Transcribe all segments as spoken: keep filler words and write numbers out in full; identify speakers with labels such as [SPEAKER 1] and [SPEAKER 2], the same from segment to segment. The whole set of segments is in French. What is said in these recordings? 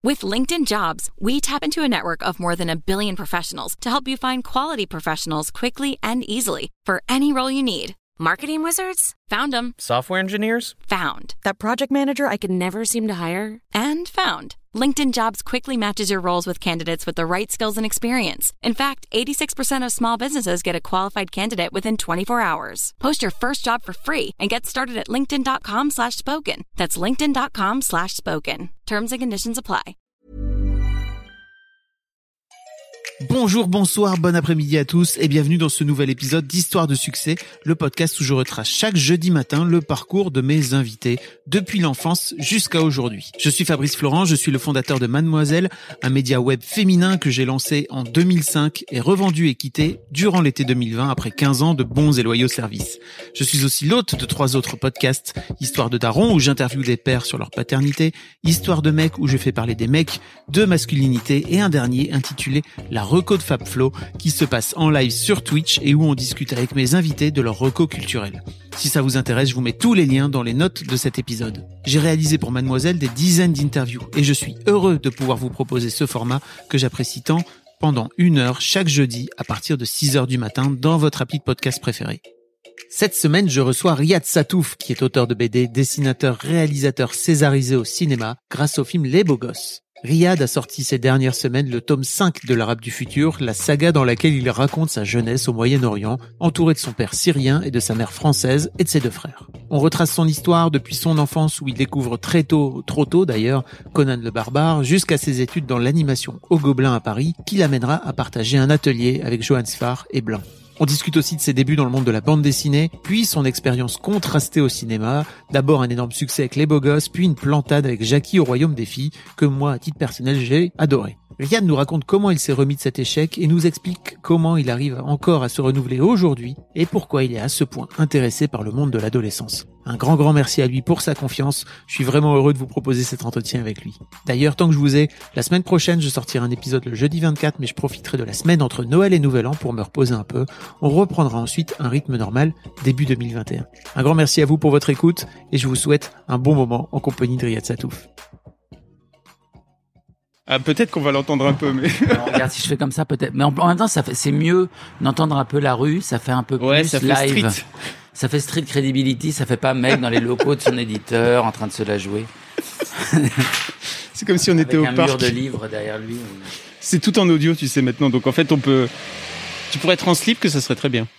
[SPEAKER 1] With LinkedIn Jobs, we tap into a network of more than a billion professionals to help you find quality professionals quickly and easily for any role you need. Marketing wizards? Found them.
[SPEAKER 2] Software engineers?
[SPEAKER 1] Found. That project manager I could never seem to hire? And found. LinkedIn Jobs quickly matches your roles with candidates with the right skills and experience. In fact, eighty-six percent of small businesses get a qualified candidate within twenty-four hours. Post your first job for free and get started at linkedin.com slash spoken. That's linkedin.com slash spoken. Terms and conditions apply.
[SPEAKER 3] Bonjour, bonsoir, bon après-midi à tous et bienvenue dans ce nouvel épisode d'Histoire de succès, le podcast où je retrace chaque jeudi matin le parcours de mes invités depuis l'enfance jusqu'à aujourd'hui. Je suis Fabrice Florent, je suis le fondateur de Mademoiselle, un média web féminin que j'ai lancé en deux mille cinq et revendu et quitté durant l'été deux mille vingt après quinze ans de bons et loyaux services. Je suis aussi l'hôte de trois autres podcasts, Histoire de Daron où j'interviewe des pères sur leur paternité, Histoire de Mec où je fais parler des mecs, de masculinité et un dernier intitulé La reco de FabFlo qui se passe en live sur Twitch et où on discute avec mes invités de leur reco culturel. Si ça vous intéresse, je vous mets tous les liens dans les notes de cet épisode. J'ai réalisé pour Mademoiselle des dizaines d'interviews et je suis heureux de pouvoir vous proposer ce format que j'apprécie tant pendant une heure chaque jeudi à partir de six heures du matin dans votre appli de podcast préféré. Cette semaine, je reçois Riyad Sattouf, qui est auteur de B D, dessinateur, réalisateur césarisé au cinéma grâce au film Les Beaux Gosses. Riyad a sorti ces dernières semaines le tome cinq de l'Arabe du futur, la saga dans laquelle il raconte sa jeunesse au Moyen-Orient, entouré de son père syrien et de sa mère française et de ses deux frères. On retrace son histoire depuis son enfance où il découvre très tôt, trop tôt d'ailleurs, Conan le Barbare, jusqu'à ses études dans l'animation au Gobelin à Paris, qui l'amènera à partager un atelier avec Johan Sfar et Blanc. On discute aussi de ses débuts dans le monde de la bande dessinée, puis son expérience contrastée au cinéma, d'abord un énorme succès avec Les Beaux Gosses, puis une plantade avec Jackie au Royaume des Filles, que moi, à titre personnel, j'ai adoré. Riyad nous raconte comment il s'est remis de cet échec et nous explique comment il arrive encore à se renouveler aujourd'hui et pourquoi il est à ce point intéressé par le monde de l'adolescence. Un grand grand merci à lui pour sa confiance, je suis vraiment heureux de vous proposer cet entretien avec lui. D'ailleurs, tant que je vous ai, la semaine prochaine je sortirai un épisode le jeudi vingt-quatre, mais je profiterai de la semaine entre Noël et Nouvel An pour me reposer un peu. On reprendra ensuite un rythme normal début deux mille vingt et un. Un grand merci à vous pour votre écoute et je vous souhaite un bon moment en compagnie de Riyad Sattouf.
[SPEAKER 4] Ah, peut-être qu'on va l'entendre un peu, mais...
[SPEAKER 5] Non, regarde, si je fais comme ça, peut-être. Mais en, en même temps, ça fait, c'est mieux d'entendre un peu la rue, ça fait un peu
[SPEAKER 4] ouais,
[SPEAKER 5] plus
[SPEAKER 4] ça fait
[SPEAKER 5] live.
[SPEAKER 4] Street.
[SPEAKER 5] Ça fait street credibility, ça fait pas mec dans les locaux de son éditeur en train de se la jouer.
[SPEAKER 4] C'est comme si on était
[SPEAKER 5] Avec
[SPEAKER 4] au
[SPEAKER 5] un
[SPEAKER 4] parc.
[SPEAKER 5] mur de livres derrière lui.
[SPEAKER 4] C'est tout en audio, tu sais, maintenant. Donc, en fait, on peut... Tu pourrais être en slip, que ça serait très bien.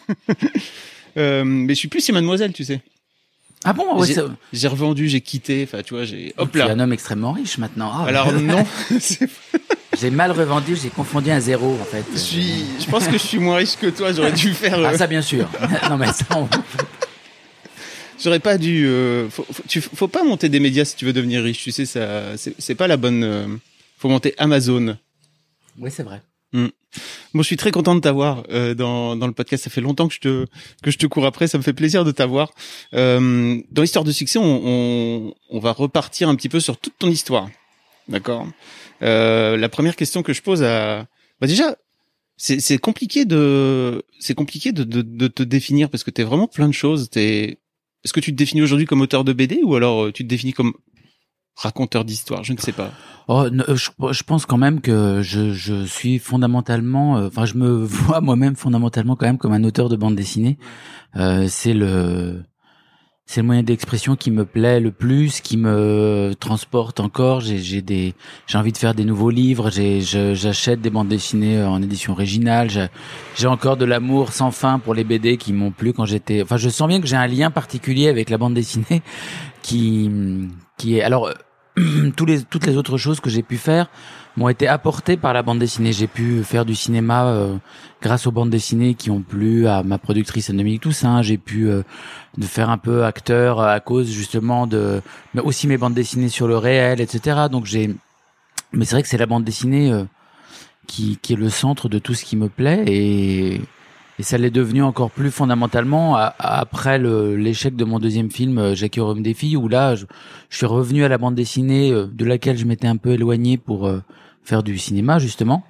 [SPEAKER 4] euh, mais je suis plus si Mademoiselle, tu sais.
[SPEAKER 5] Ah bon, ouais,
[SPEAKER 4] j'ai,
[SPEAKER 5] c'est...
[SPEAKER 4] j'ai revendu, j'ai quitté, enfin, tu vois, j'ai... Hop
[SPEAKER 5] tu
[SPEAKER 4] là.
[SPEAKER 5] es un homme extrêmement riche maintenant. Oh,
[SPEAKER 4] Alors, non. c'est...
[SPEAKER 5] J'ai mal revendu, j'ai confondu un zéro, en fait.
[SPEAKER 4] Je suis... Je pense que je suis moins riche que toi, j'aurais dû faire... Euh...
[SPEAKER 5] Ah, ça, bien sûr. Non, mais ça, on...
[SPEAKER 4] J'aurais pas dû... Euh... Faut, faut, tu, faut pas monter des médias si tu veux devenir riche, tu sais, ça... C'est, c'est pas la bonne... Euh... Faut monter Amazon.
[SPEAKER 5] Oui, c'est vrai.
[SPEAKER 4] Mmh. Bon, je suis très content de t'avoir euh, dans dans le podcast. Ça fait longtemps que je te que je te cours après. Ça me fait plaisir de t'avoir. Euh, dans l'histoire de succès, on, on on va repartir un petit peu sur toute ton histoire. D'accord. Euh, la première question que je pose à bah déjà c'est c'est compliqué de c'est compliqué de de de te définir parce que t'es vraiment plein de choses. T'es est-ce que tu te définis aujourd'hui comme auteur de B D ou alors tu te définis comme raconteur d'histoire? Je ne sais pas.
[SPEAKER 5] Oh, je, je pense quand même que je, je suis fondamentalement, enfin, euh, je me vois moi-même fondamentalement quand même comme un auteur de bande dessinée. Euh, c'est le, c'est le moyen d'expression qui me plaît le plus, qui me transporte encore. J'ai, j'ai des, j'ai envie de faire des nouveaux livres. J'ai, je, j'achète des bandes dessinées en édition originale. J'ai, j'ai encore de l'amour sans fin pour les B D qui m'ont plu quand j'étais. Enfin, je sens bien que j'ai un lien particulier avec la bande dessinée, qui, qui est alors. Tous les, toutes les autres choses que j'ai pu faire m'ont été apportées par la bande dessinée. J'ai pu faire du cinéma euh, grâce aux bandes dessinées qui ont plu à ma productrice Dominique Toussaint. J'ai pu euh, de faire un peu acteur à cause justement de, mais aussi mes bandes dessinées sur le réel, et cetera. Donc j'ai, mais c'est vrai que c'est la bande dessinée euh, qui, qui est le centre de tout ce qui me plaît et Et ça l'est devenu encore plus fondamentalement à, à, après le, l'échec de mon deuxième film, Jackie au Royaume des Filles, où là, je, je suis revenu à la bande dessinée euh, de laquelle je m'étais un peu éloigné pour euh, faire du cinéma, justement.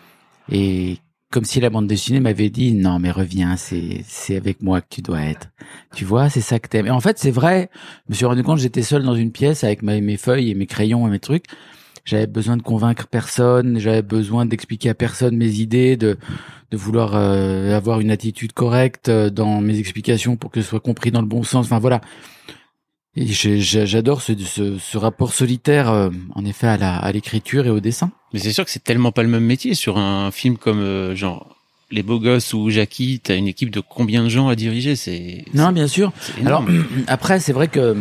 [SPEAKER 5] Et comme si la bande dessinée m'avait dit, non, mais reviens, c'est, c'est avec moi que tu dois être. Tu vois, c'est ça que t'aimes. Et en fait, c'est vrai, je me suis rendu compte que j'étais seul dans une pièce avec ma, mes feuilles et mes crayons et mes trucs. j'avais besoin de convaincre personne, j'avais besoin d'expliquer à personne mes idées, de de vouloir euh, avoir une attitude correcte dans mes explications pour que ce soit compris dans le bon sens. Enfin voilà. Et j'ai, j'adore ce, ce, ce rapport solitaire, euh, en effet, à la à l'écriture et au dessin.
[SPEAKER 4] Mais c'est sûr que c'est tellement pas le même métier sur un film comme euh, genre Les Beaux Gosses ou Jackie. T'as une équipe de combien de gens à diriger? C'est
[SPEAKER 5] non,
[SPEAKER 4] c'est,
[SPEAKER 5] bien sûr. Alors après, c'est vrai que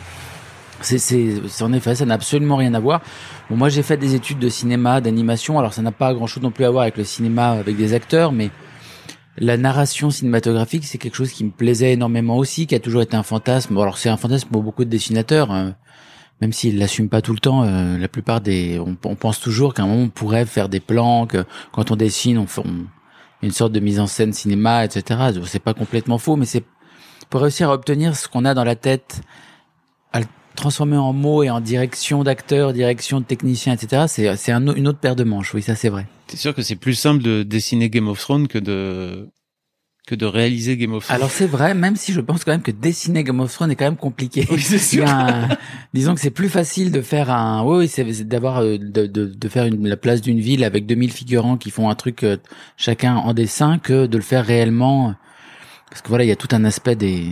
[SPEAKER 5] c'est, c'est, c'est en effet, ça n'a absolument rien à voir. Bon, moi, j'ai fait des études de cinéma, d'animation. Alors, ça n'a pas grand-chose non plus à voir avec le cinéma, avec des acteurs, mais la narration cinématographique, c'est quelque chose qui me plaisait énormément aussi, qui a toujours été un fantasme. Bon, alors, c'est un fantasme pour beaucoup de dessinateurs, hein, même s'ils l'assument pas tout le temps. Euh, la plupart des, on, on pense toujours qu'à un moment on pourrait faire des plans, que quand on dessine, on fait on, une sorte de mise en scène cinéma, et cetera. C'est pas complètement faux, mais c'est pour réussir à obtenir ce qu'on a dans la tête, à le transformer en mots et en direction d'acteurs, direction de techniciens, et cetera. C'est, c'est un, une autre paire de manches. Oui, ça c'est vrai.
[SPEAKER 4] C'est sûr que c'est plus simple de dessiner Game of Thrones que de que de réaliser Game of Thrones.
[SPEAKER 5] Alors c'est vrai, même si je pense quand même que dessiner Game of Thrones est quand même compliqué.
[SPEAKER 4] Oui, c'est sûr.
[SPEAKER 5] Il y a un, disons que c'est plus facile de faire un, oui, oui, c'est, c'est d'avoir de, de, de faire une, la place d'une ville avec deux mille figurants qui font un truc euh, chacun en dessin que de le faire réellement, parce que voilà, il y a tout un aspect des,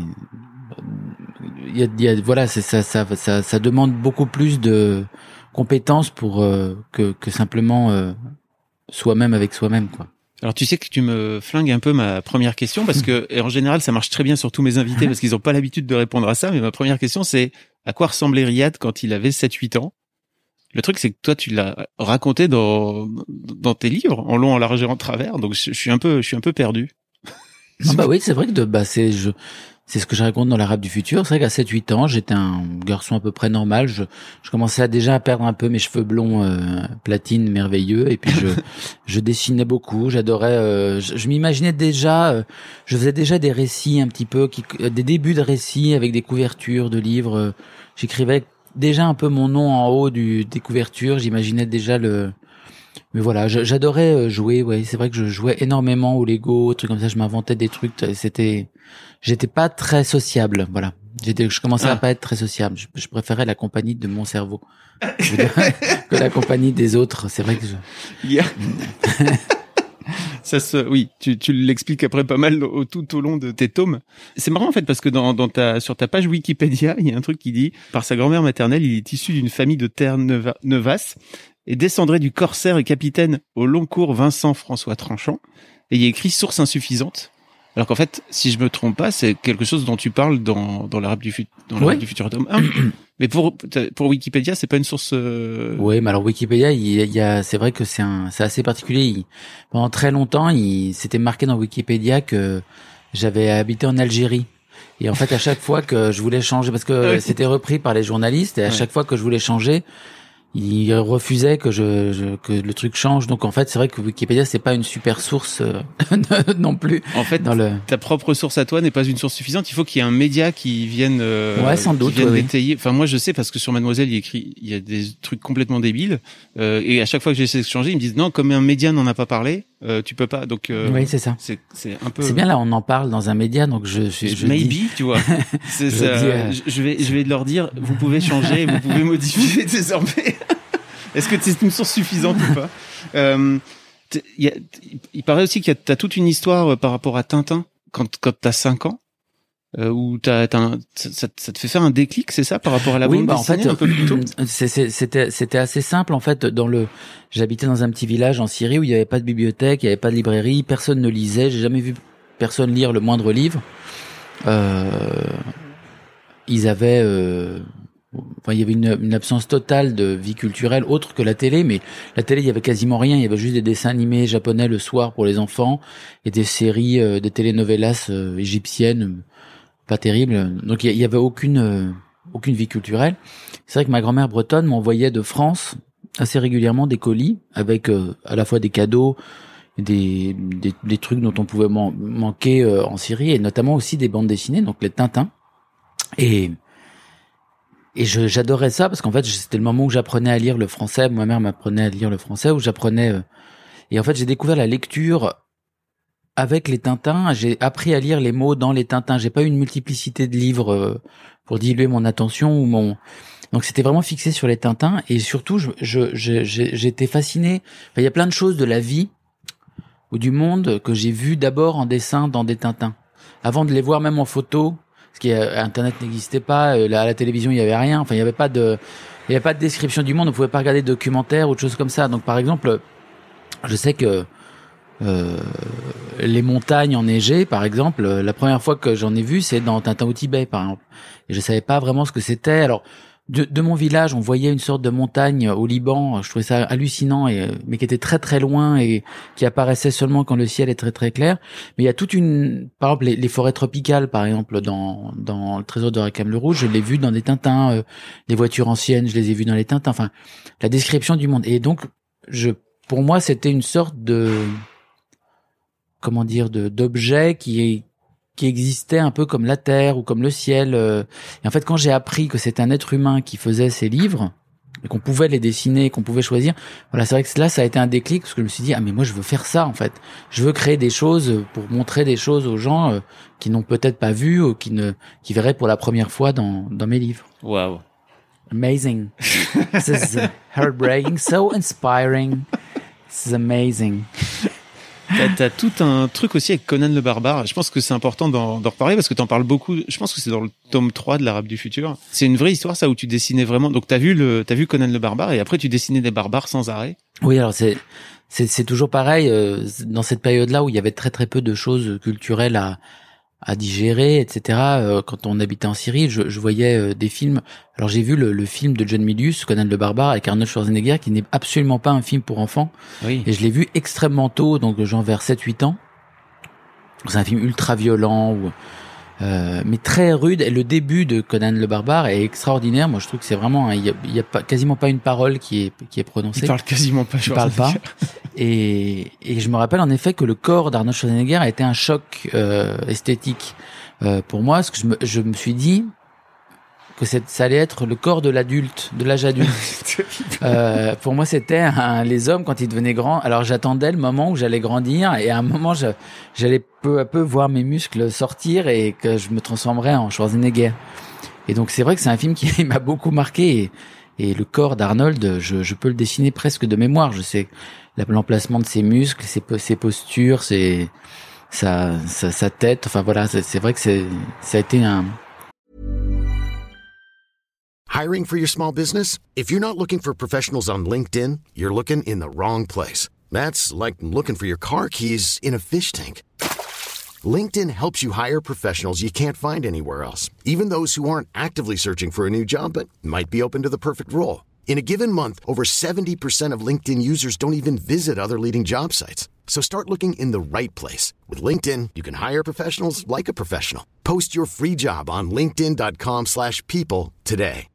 [SPEAKER 5] il y a, il y a voilà, c'est ça, ça, ça, ça demande beaucoup plus de compétences pour euh, que que simplement euh, soi-même avec soi-même, quoi.
[SPEAKER 4] Alors tu sais que tu me flingues un peu ma première question parce que et en général ça marche très bien sur tous mes invités parce qu'ils ont pas l'habitude de répondre à ça, mais ma première question c'est à quoi ressemblait Riyad quand il avait sept huit ans? Le truc c'est que toi tu l'as raconté dans dans tes livres en long, en large et en travers, donc je, je suis un peu je suis un peu perdu.
[SPEAKER 5] Non, bah oui, c'est vrai que de bah c'est je c'est ce que je raconte dans l'Arabe du futur. C'est vrai qu'à sept huit ans, j'étais un garçon à peu près normal. Je, je commençais à déjà à perdre un peu mes cheveux blonds euh, platine merveilleux. Et puis je, je dessinais beaucoup. J'adorais. Euh, je, je m'imaginais déjà. Euh, je faisais déjà des récits un petit peu, qui, des débuts de récits avec des couvertures de livres. Euh, j'écrivais déjà un peu mon nom en haut du des couvertures. J'imaginais déjà le. Mais voilà, j'adorais jouer. Ouais, c'est vrai que je jouais énormément au Lego, trucs comme ça. Je m'inventais des trucs. C'était, j'étais pas très sociable. Voilà, j'étais, je commençais ah. à pas être très sociable. Je, je préférais la compagnie de mon cerveau je veux dire, que la compagnie des autres. C'est vrai que je.
[SPEAKER 4] Yeah. Ça se, oui, tu, tu l'expliques après pas mal au, tout au long de tes tomes. C'est marrant en fait parce que dans, dans ta, sur ta page Wikipédia, il y a un truc qui dit par sa grand-mère maternelle, il est issu d'une famille de Terre-Neuvas et descendrait du corsaire et capitaine au long cours Vincent François Tranchant. Et il y a écrit source insuffisante. Alors qu'en fait, si je me trompe pas, c'est quelque chose dont tu parles dans dans l'Arabe du futur, dans l'Arabe ouais. du futur tome un. Mais pour pour Wikipédia, c'est pas une source. Euh...
[SPEAKER 5] Oui, mais alors Wikipédia, il y a, il y a c'est vrai que c'est un, c'est assez particulier. Il, pendant très longtemps, il s'était marqué dans Wikipédia que j'avais habité en Algérie. Et en fait, à chaque fois que je voulais changer, parce que ouais. c'était repris par les journalistes, et à ouais. chaque fois que je voulais changer, il refusait que je, je que le truc change. Donc en fait, c'est vrai que Wikipédia c'est pas une super source euh, non plus.
[SPEAKER 4] En fait, dans le... ta propre source à toi n'est pas une source suffisante. Il faut qu'il y ait un média qui vienne euh,
[SPEAKER 5] ouais, sans doute,
[SPEAKER 4] qui vienne
[SPEAKER 5] oui.
[SPEAKER 4] détailler. Enfin moi je sais parce que sur Mademoiselle, il écrit il y a des trucs complètement débiles euh, et à chaque fois que j'essaie de changer, ils me disent non, comme un média n'en a pas parlé, euh, tu peux pas. Donc euh,
[SPEAKER 5] oui, c'est ça.
[SPEAKER 4] C'est c'est un peu
[SPEAKER 5] C'est bien là, on en parle dans un média, donc je je, je
[SPEAKER 4] maybe,
[SPEAKER 5] dis...
[SPEAKER 4] tu vois. c'est je, ça, dis, euh... je vais je vais leur dire vous pouvez changer, vous pouvez modifier désormais. Est-ce que c'est une source suffisante ou pas? euh, y a, Il paraît aussi qu'il y a t'as toute une histoire par rapport à Tintin quand quand t'as cinq ans, euh, où t'as, t'as un, ça, ça te fait faire un déclic, c'est ça, par rapport à la
[SPEAKER 5] oui,
[SPEAKER 4] bande
[SPEAKER 5] bah
[SPEAKER 4] dessinée
[SPEAKER 5] en fait,
[SPEAKER 4] un peu plus tôt.
[SPEAKER 5] C'est, c'est, c'était c'était assez simple en fait. Dans le, j'habitais dans un petit village en Syrie où il y avait pas de bibliothèque, il y avait pas de librairie, personne ne lisait. J'ai jamais vu personne lire le moindre livre. Euh, ils avaient euh, Enfin, il y avait une, une absence totale de vie culturelle autre que la télé, mais la télé, il y avait quasiment rien. Il y avait juste des dessins animés japonais le soir pour les enfants et des séries, euh, des telenovelas euh, égyptiennes, euh, pas terribles. Donc il y avait aucune euh, aucune vie culturelle. C'est vrai que ma grand-mère bretonne m'envoyait de France assez régulièrement des colis avec euh, à la fois des cadeaux, des des, des trucs dont on pouvait man- manquer euh, en Syrie et notamment aussi des bandes dessinées, donc les Tintins. Et Et je, j'adorais ça parce qu'en fait, c'était le moment où j'apprenais à lire le français. Ma mère m'apprenait à lire le français, où j'apprenais... Euh, et en fait, j'ai découvert la lecture avec les Tintins. J'ai appris à lire les mots dans les Tintins. J'ai pas eu une multiplicité de livres euh, pour diluer mon attention ou mon... Donc c'était vraiment fixé sur les Tintins et surtout je, je, je, j'étais fasciné. Enfin, il y a plein de choses de la vie ou du monde que j'ai vu d'abord en dessin dans des Tintins, avant de les voir même en photo, parce qu'Internet n'existait pas, à la télévision il y avait rien. Enfin il y avait pas de, il y avait pas de description du monde, on pouvait pas regarder de documentaires ou de choses comme ça. Donc par exemple, je sais que euh, les montagnes enneigées, par exemple, la première fois que j'en ai vu, c'est dans Tintin au Tibet, par exemple. Et je savais pas vraiment ce que c'était. Alors De, de mon village, on voyait une sorte de montagne au Liban. Je trouvais ça hallucinant, et, mais qui était très très loin et qui apparaissait seulement quand le ciel est très très clair. Mais il y a toute une, par exemple, les, les forêts tropicales, par exemple, dans dans le Trésor de Rackham le Rouge, je l'ai vu dans des Tintins. Euh, les voitures anciennes, je les ai vues dans les Tintins. Enfin, la description du monde. Et donc, je, pour moi, c'était une sorte de, comment dire, de d'objet qui est qui existait un peu comme la terre ou comme le ciel. Et en fait, quand j'ai appris que c'était un être humain qui faisait ces livres, et qu'on pouvait les dessiner, qu'on pouvait choisir, voilà, c'est vrai que là, ça a été un déclic, parce que je me suis dit, ah, mais moi, je veux faire ça, en fait. Je veux créer des choses pour montrer des choses aux gens euh, qui n'ont peut-être pas vu, ou qui ne, qui verraient pour la première fois dans, dans mes livres.
[SPEAKER 4] Waouh.
[SPEAKER 5] Amazing. This is heartbreaking, so inspiring. This is amazing.
[SPEAKER 4] T'as, t'as tout un truc aussi avec Conan le Barbare. Je pense que c'est important d'en, d'en reparler parce que t'en parles beaucoup. Je pense que c'est dans le tome trois de l'Arabe du futur. C'est une vraie histoire, ça, où tu dessinais vraiment. Donc t'as vu le, t'as vu Conan le Barbare et après tu dessinais des barbares sans arrêt.
[SPEAKER 5] Oui, alors c'est, c'est, c'est toujours pareil, euh, dans cette période-là où il y avait très très peu de choses culturelles à, à digérer, et cetera. Euh, quand on habitait en Syrie, je, je voyais euh, des films. Alors j'ai vu le, le film de John Milius, Conan le Barbare, avec Arnold Schwarzenegger, qui n'est absolument pas un film pour enfants.
[SPEAKER 4] Oui.
[SPEAKER 5] Et je l'ai vu extrêmement tôt, donc genre vers sept huit ans. C'est un film ultra violent, ou, euh, mais très rude. Et le début de Conan le Barbare est extraordinaire. Moi, je trouve que c'est vraiment, il y a, y a pas, quasiment pas une parole qui est qui est prononcée.
[SPEAKER 4] Il parle quasiment pas.
[SPEAKER 5] Il parle pas. Et, et je me rappelle en effet que le corps d'Arnold Schwarzenegger a été un choc euh, esthétique euh, pour moi, parce que je me, je me suis dit que c'est, ça allait être le corps de l'adulte, de l'âge adulte. euh, pour moi, c'était un, les hommes quand ils devenaient grands. Alors j'attendais le moment où j'allais grandir, et à un moment, je, j'allais peu à peu voir mes muscles sortir et que je me transformerais en Schwarzenegger. Et donc c'est vrai que c'est un film qui m'a beaucoup marqué. Et, et le corps d'Arnold, je, je peux le dessiner presque de mémoire. Je sais l'emplacement de ses muscles, ses, ses postures, ses, sa, sa, sa tête. Enfin voilà, c'est, c'est vrai que c'est, ça a été un...
[SPEAKER 2] Hiring for your small business? If you're not looking for professionals on LinkedIn, you're looking in the wrong place. That's like looking for your car keys in a fish tank. LinkedIn helps you hire professionals you can't find anywhere else, even those who aren't actively searching for a new job but might be open to the perfect role. In a given month, over seventy percent of LinkedIn users don't even visit other leading job sites. So start looking in the right place. With LinkedIn, you can hire professionals like a professional. Post your free job on linkedin dot com slash people today.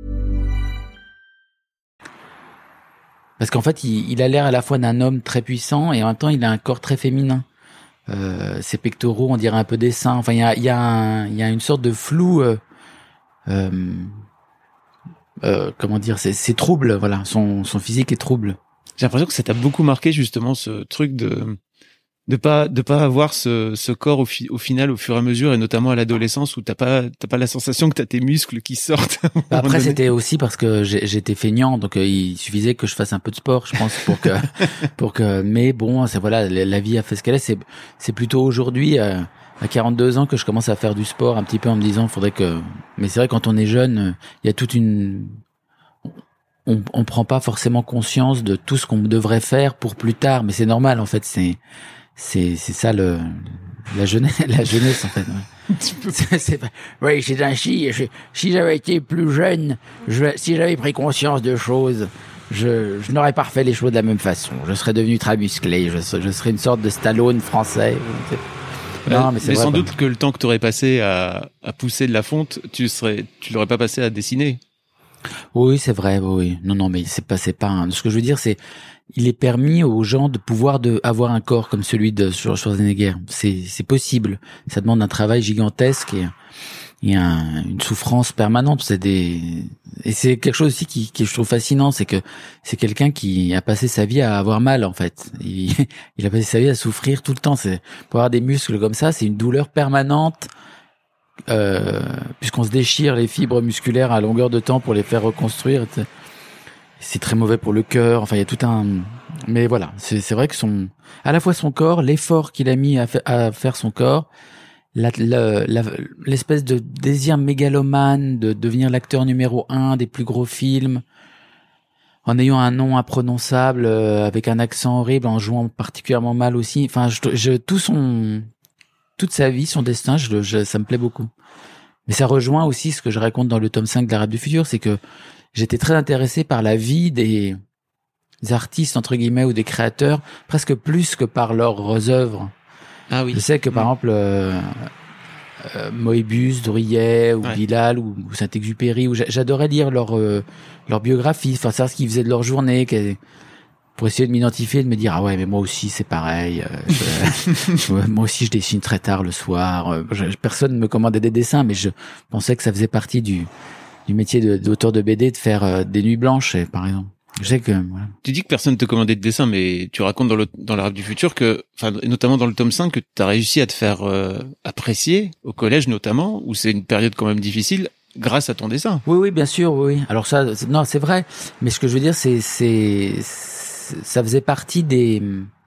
[SPEAKER 5] Parce qu'en fait, il, il a l'air à la fois d'un homme très puissant et en même temps, il a un corps très féminin. Euh, ses pectoraux, on dirait un peu des seins. Enfin, il y a, il y a, un, il y a une sorte de flou. Euh, euh, euh, comment dire, c'est, c'est trouble. Voilà, son, son physique est trouble.
[SPEAKER 4] J'ai l'impression que ça t'a beaucoup marqué justement ce truc de de pas de pas avoir ce ce corps au, fi, au final au fur et à mesure, et notamment à l'adolescence où t'as pas t'as pas la sensation que t'as tes muscles qui sortent.
[SPEAKER 5] Bah après c'était aussi parce que j'ai, j'étais feignant, donc euh, il suffisait que je fasse un peu de sport, je pense, pour que pour que mais bon, c'est voilà, la vie a fait ce qu'elle est. C'est c'est plutôt aujourd'hui euh, à quarante-deux ans que je commence à faire du sport un petit peu en me disant faudrait que, mais c'est vrai quand on est jeune, il y a toute une on on prend pas forcément conscience de tout ce qu'on devrait faire pour plus tard, mais c'est normal en fait, c'est C'est, c'est ça le, la jeunesse, la jeunesse, en fait. Ouais. c'est, c'est, oui, c'est ainsi. Je, si j'avais été plus jeune, je, si j'avais pris conscience de choses, je, je n'aurais pas refait les choses de la même façon. Je serais devenu très musclé. Je, je serais une sorte de Stallone français.
[SPEAKER 4] Non, mais c'est mais vrai, sans doute que le temps que tu aurais passé à, à pousser de la fonte, tu serais, tu l'aurais pas passé à dessiner.
[SPEAKER 5] Oui, c'est vrai, oui. Non, non, mais c'est pas, c'est pas, un... ce que je veux dire, c'est, il est permis aux gens de pouvoir de, avoir un corps comme celui de Schwarzenegger. C'est, c'est possible. Ça demande un travail gigantesque et, et un, une souffrance permanente. C'est des, et c'est quelque chose aussi qui, qui je trouve fascinant, c'est que c'est quelqu'un qui a passé sa vie à avoir mal, en fait. Il, il a passé sa vie à souffrir tout le temps. C'est, pour avoir des muscles comme ça, c'est une douleur permanente. euh, puisqu'on se déchire les fibres musculaires à longueur de temps pour les faire reconstruire. C'est très mauvais pour le cœur. Enfin, il y a tout un. Mais voilà, c'est, c'est vrai que son, à la fois son corps, l'effort qu'il a mis à, fa... à faire son corps, la, la, la, l'espèce de désir mégalomane de devenir l'acteur numéro un des plus gros films, en ayant un nom imprononçable, euh, avec un accent horrible, en jouant particulièrement mal aussi. Enfin, je, je, tout son, toute sa vie, son destin, je, je, ça me plaît beaucoup. Mais ça rejoint aussi ce que je raconte dans le tome cinq de l'Arabe du futur, c'est que j'étais très intéressé par la vie des, des artistes, entre guillemets, ou des créateurs, presque plus que par leurs œuvres.
[SPEAKER 4] Ah oui.
[SPEAKER 5] Je sais que, par mmh. exemple, euh, euh, Moebius, Drouillet, ou ouais. Bilal, ou, ou Saint-Exupéry, où j'adorais lire leur, euh, leur biographie, enfin, savoir ce qu'ils faisaient de leur journée, pour essayer de m'identifier, de me dire, ah ouais, mais moi aussi, c'est pareil. Euh, je, moi aussi, je dessine très tard le soir. Je, personne ne me commandait des dessins, mais je pensais que ça faisait partie du, du métier de, d'auteur de B D, de faire euh, des nuits blanches, par exemple. Je sais que, voilà.
[SPEAKER 4] Tu dis que personne te commandait de dessin, mais tu racontes dans le, dans l'Arabe du futur que, enfin, notamment dans le tome cinq, que tu as réussi à te faire euh, apprécier, au collège notamment, où c'est une période quand même difficile, grâce à ton dessin.
[SPEAKER 5] Oui, oui, bien sûr, oui. Alors ça, c'est, non, c'est vrai. Mais ce que je veux dire, c'est, c'est, c'est, ça faisait partie des,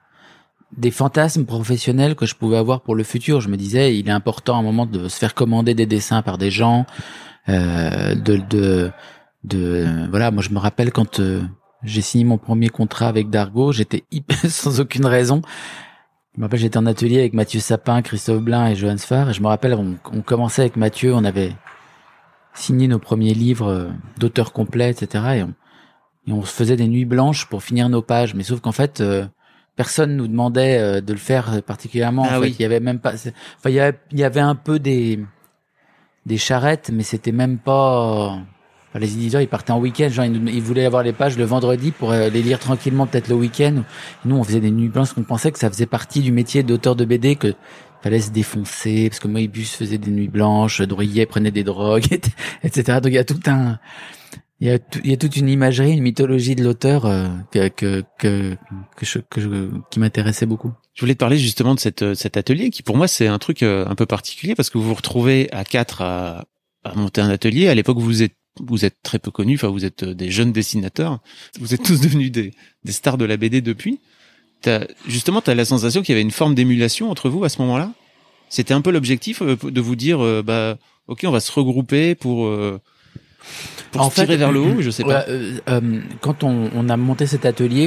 [SPEAKER 5] des fantasmes professionnels que je pouvais avoir pour le futur. Je me disais, il est important à un moment de se faire commander des dessins par des gens, euh, de, de, de, voilà. Moi, je me rappelle quand euh, j'ai signé mon premier contrat avec Dargaud, j'étais hyper, sans aucune raison. Je me rappelle, j'étais en atelier avec Mathieu Sapin, Christophe Blain et Johan Sfar. Et je me rappelle, on, on commençait avec Mathieu, on avait signé nos premiers livres d'auteurs complets, et cetera. Et on, et on se faisait des nuits blanches pour finir nos pages. Mais sauf qu'en fait, euh, personne nous demandait euh, de le faire particulièrement.
[SPEAKER 4] Ah
[SPEAKER 5] en fait,
[SPEAKER 4] oui.
[SPEAKER 5] il y avait même pas. Enfin, il y avait, il y avait un peu des des charrettes, mais c'était même pas. Enfin, les éditeurs, ils partaient en week-end. Genre, ils, ils voulaient avoir les pages le vendredi pour euh, les lire tranquillement, peut-être le week-end. Et nous, on faisait des nuits blanches. On pensait que ça faisait partie du métier d'auteur de B D, que fallait se défoncer, parce que Moebius faisait des nuits blanches, Drouillet prenait des drogues, et cetera. Donc il y a tout un, il y a tout, il y a toute une imagerie, une mythologie de l'auteur euh, que que que que, je, que je, qui m'intéressait beaucoup.
[SPEAKER 4] Je voulais te parler justement de cette cet atelier qui pour moi c'est un truc un peu particulier parce que vous vous retrouvez à quatre à, à monter un atelier. À l'époque vous êtes vous êtes très peu connus, enfin vous êtes des jeunes dessinateurs, vous êtes tous devenus des des stars de la B D depuis. T'as, justement, t'as la sensation qu'il y avait une forme d'émulation entre vous à ce moment-là. C'était un peu l'objectif euh, de vous dire, euh, bah, ok, on va se regrouper pour euh, pour
[SPEAKER 5] en
[SPEAKER 4] se tirer
[SPEAKER 5] fait,
[SPEAKER 4] vers le haut. Je sais pas.
[SPEAKER 5] Euh, euh, quand on, on a monté cet atelier,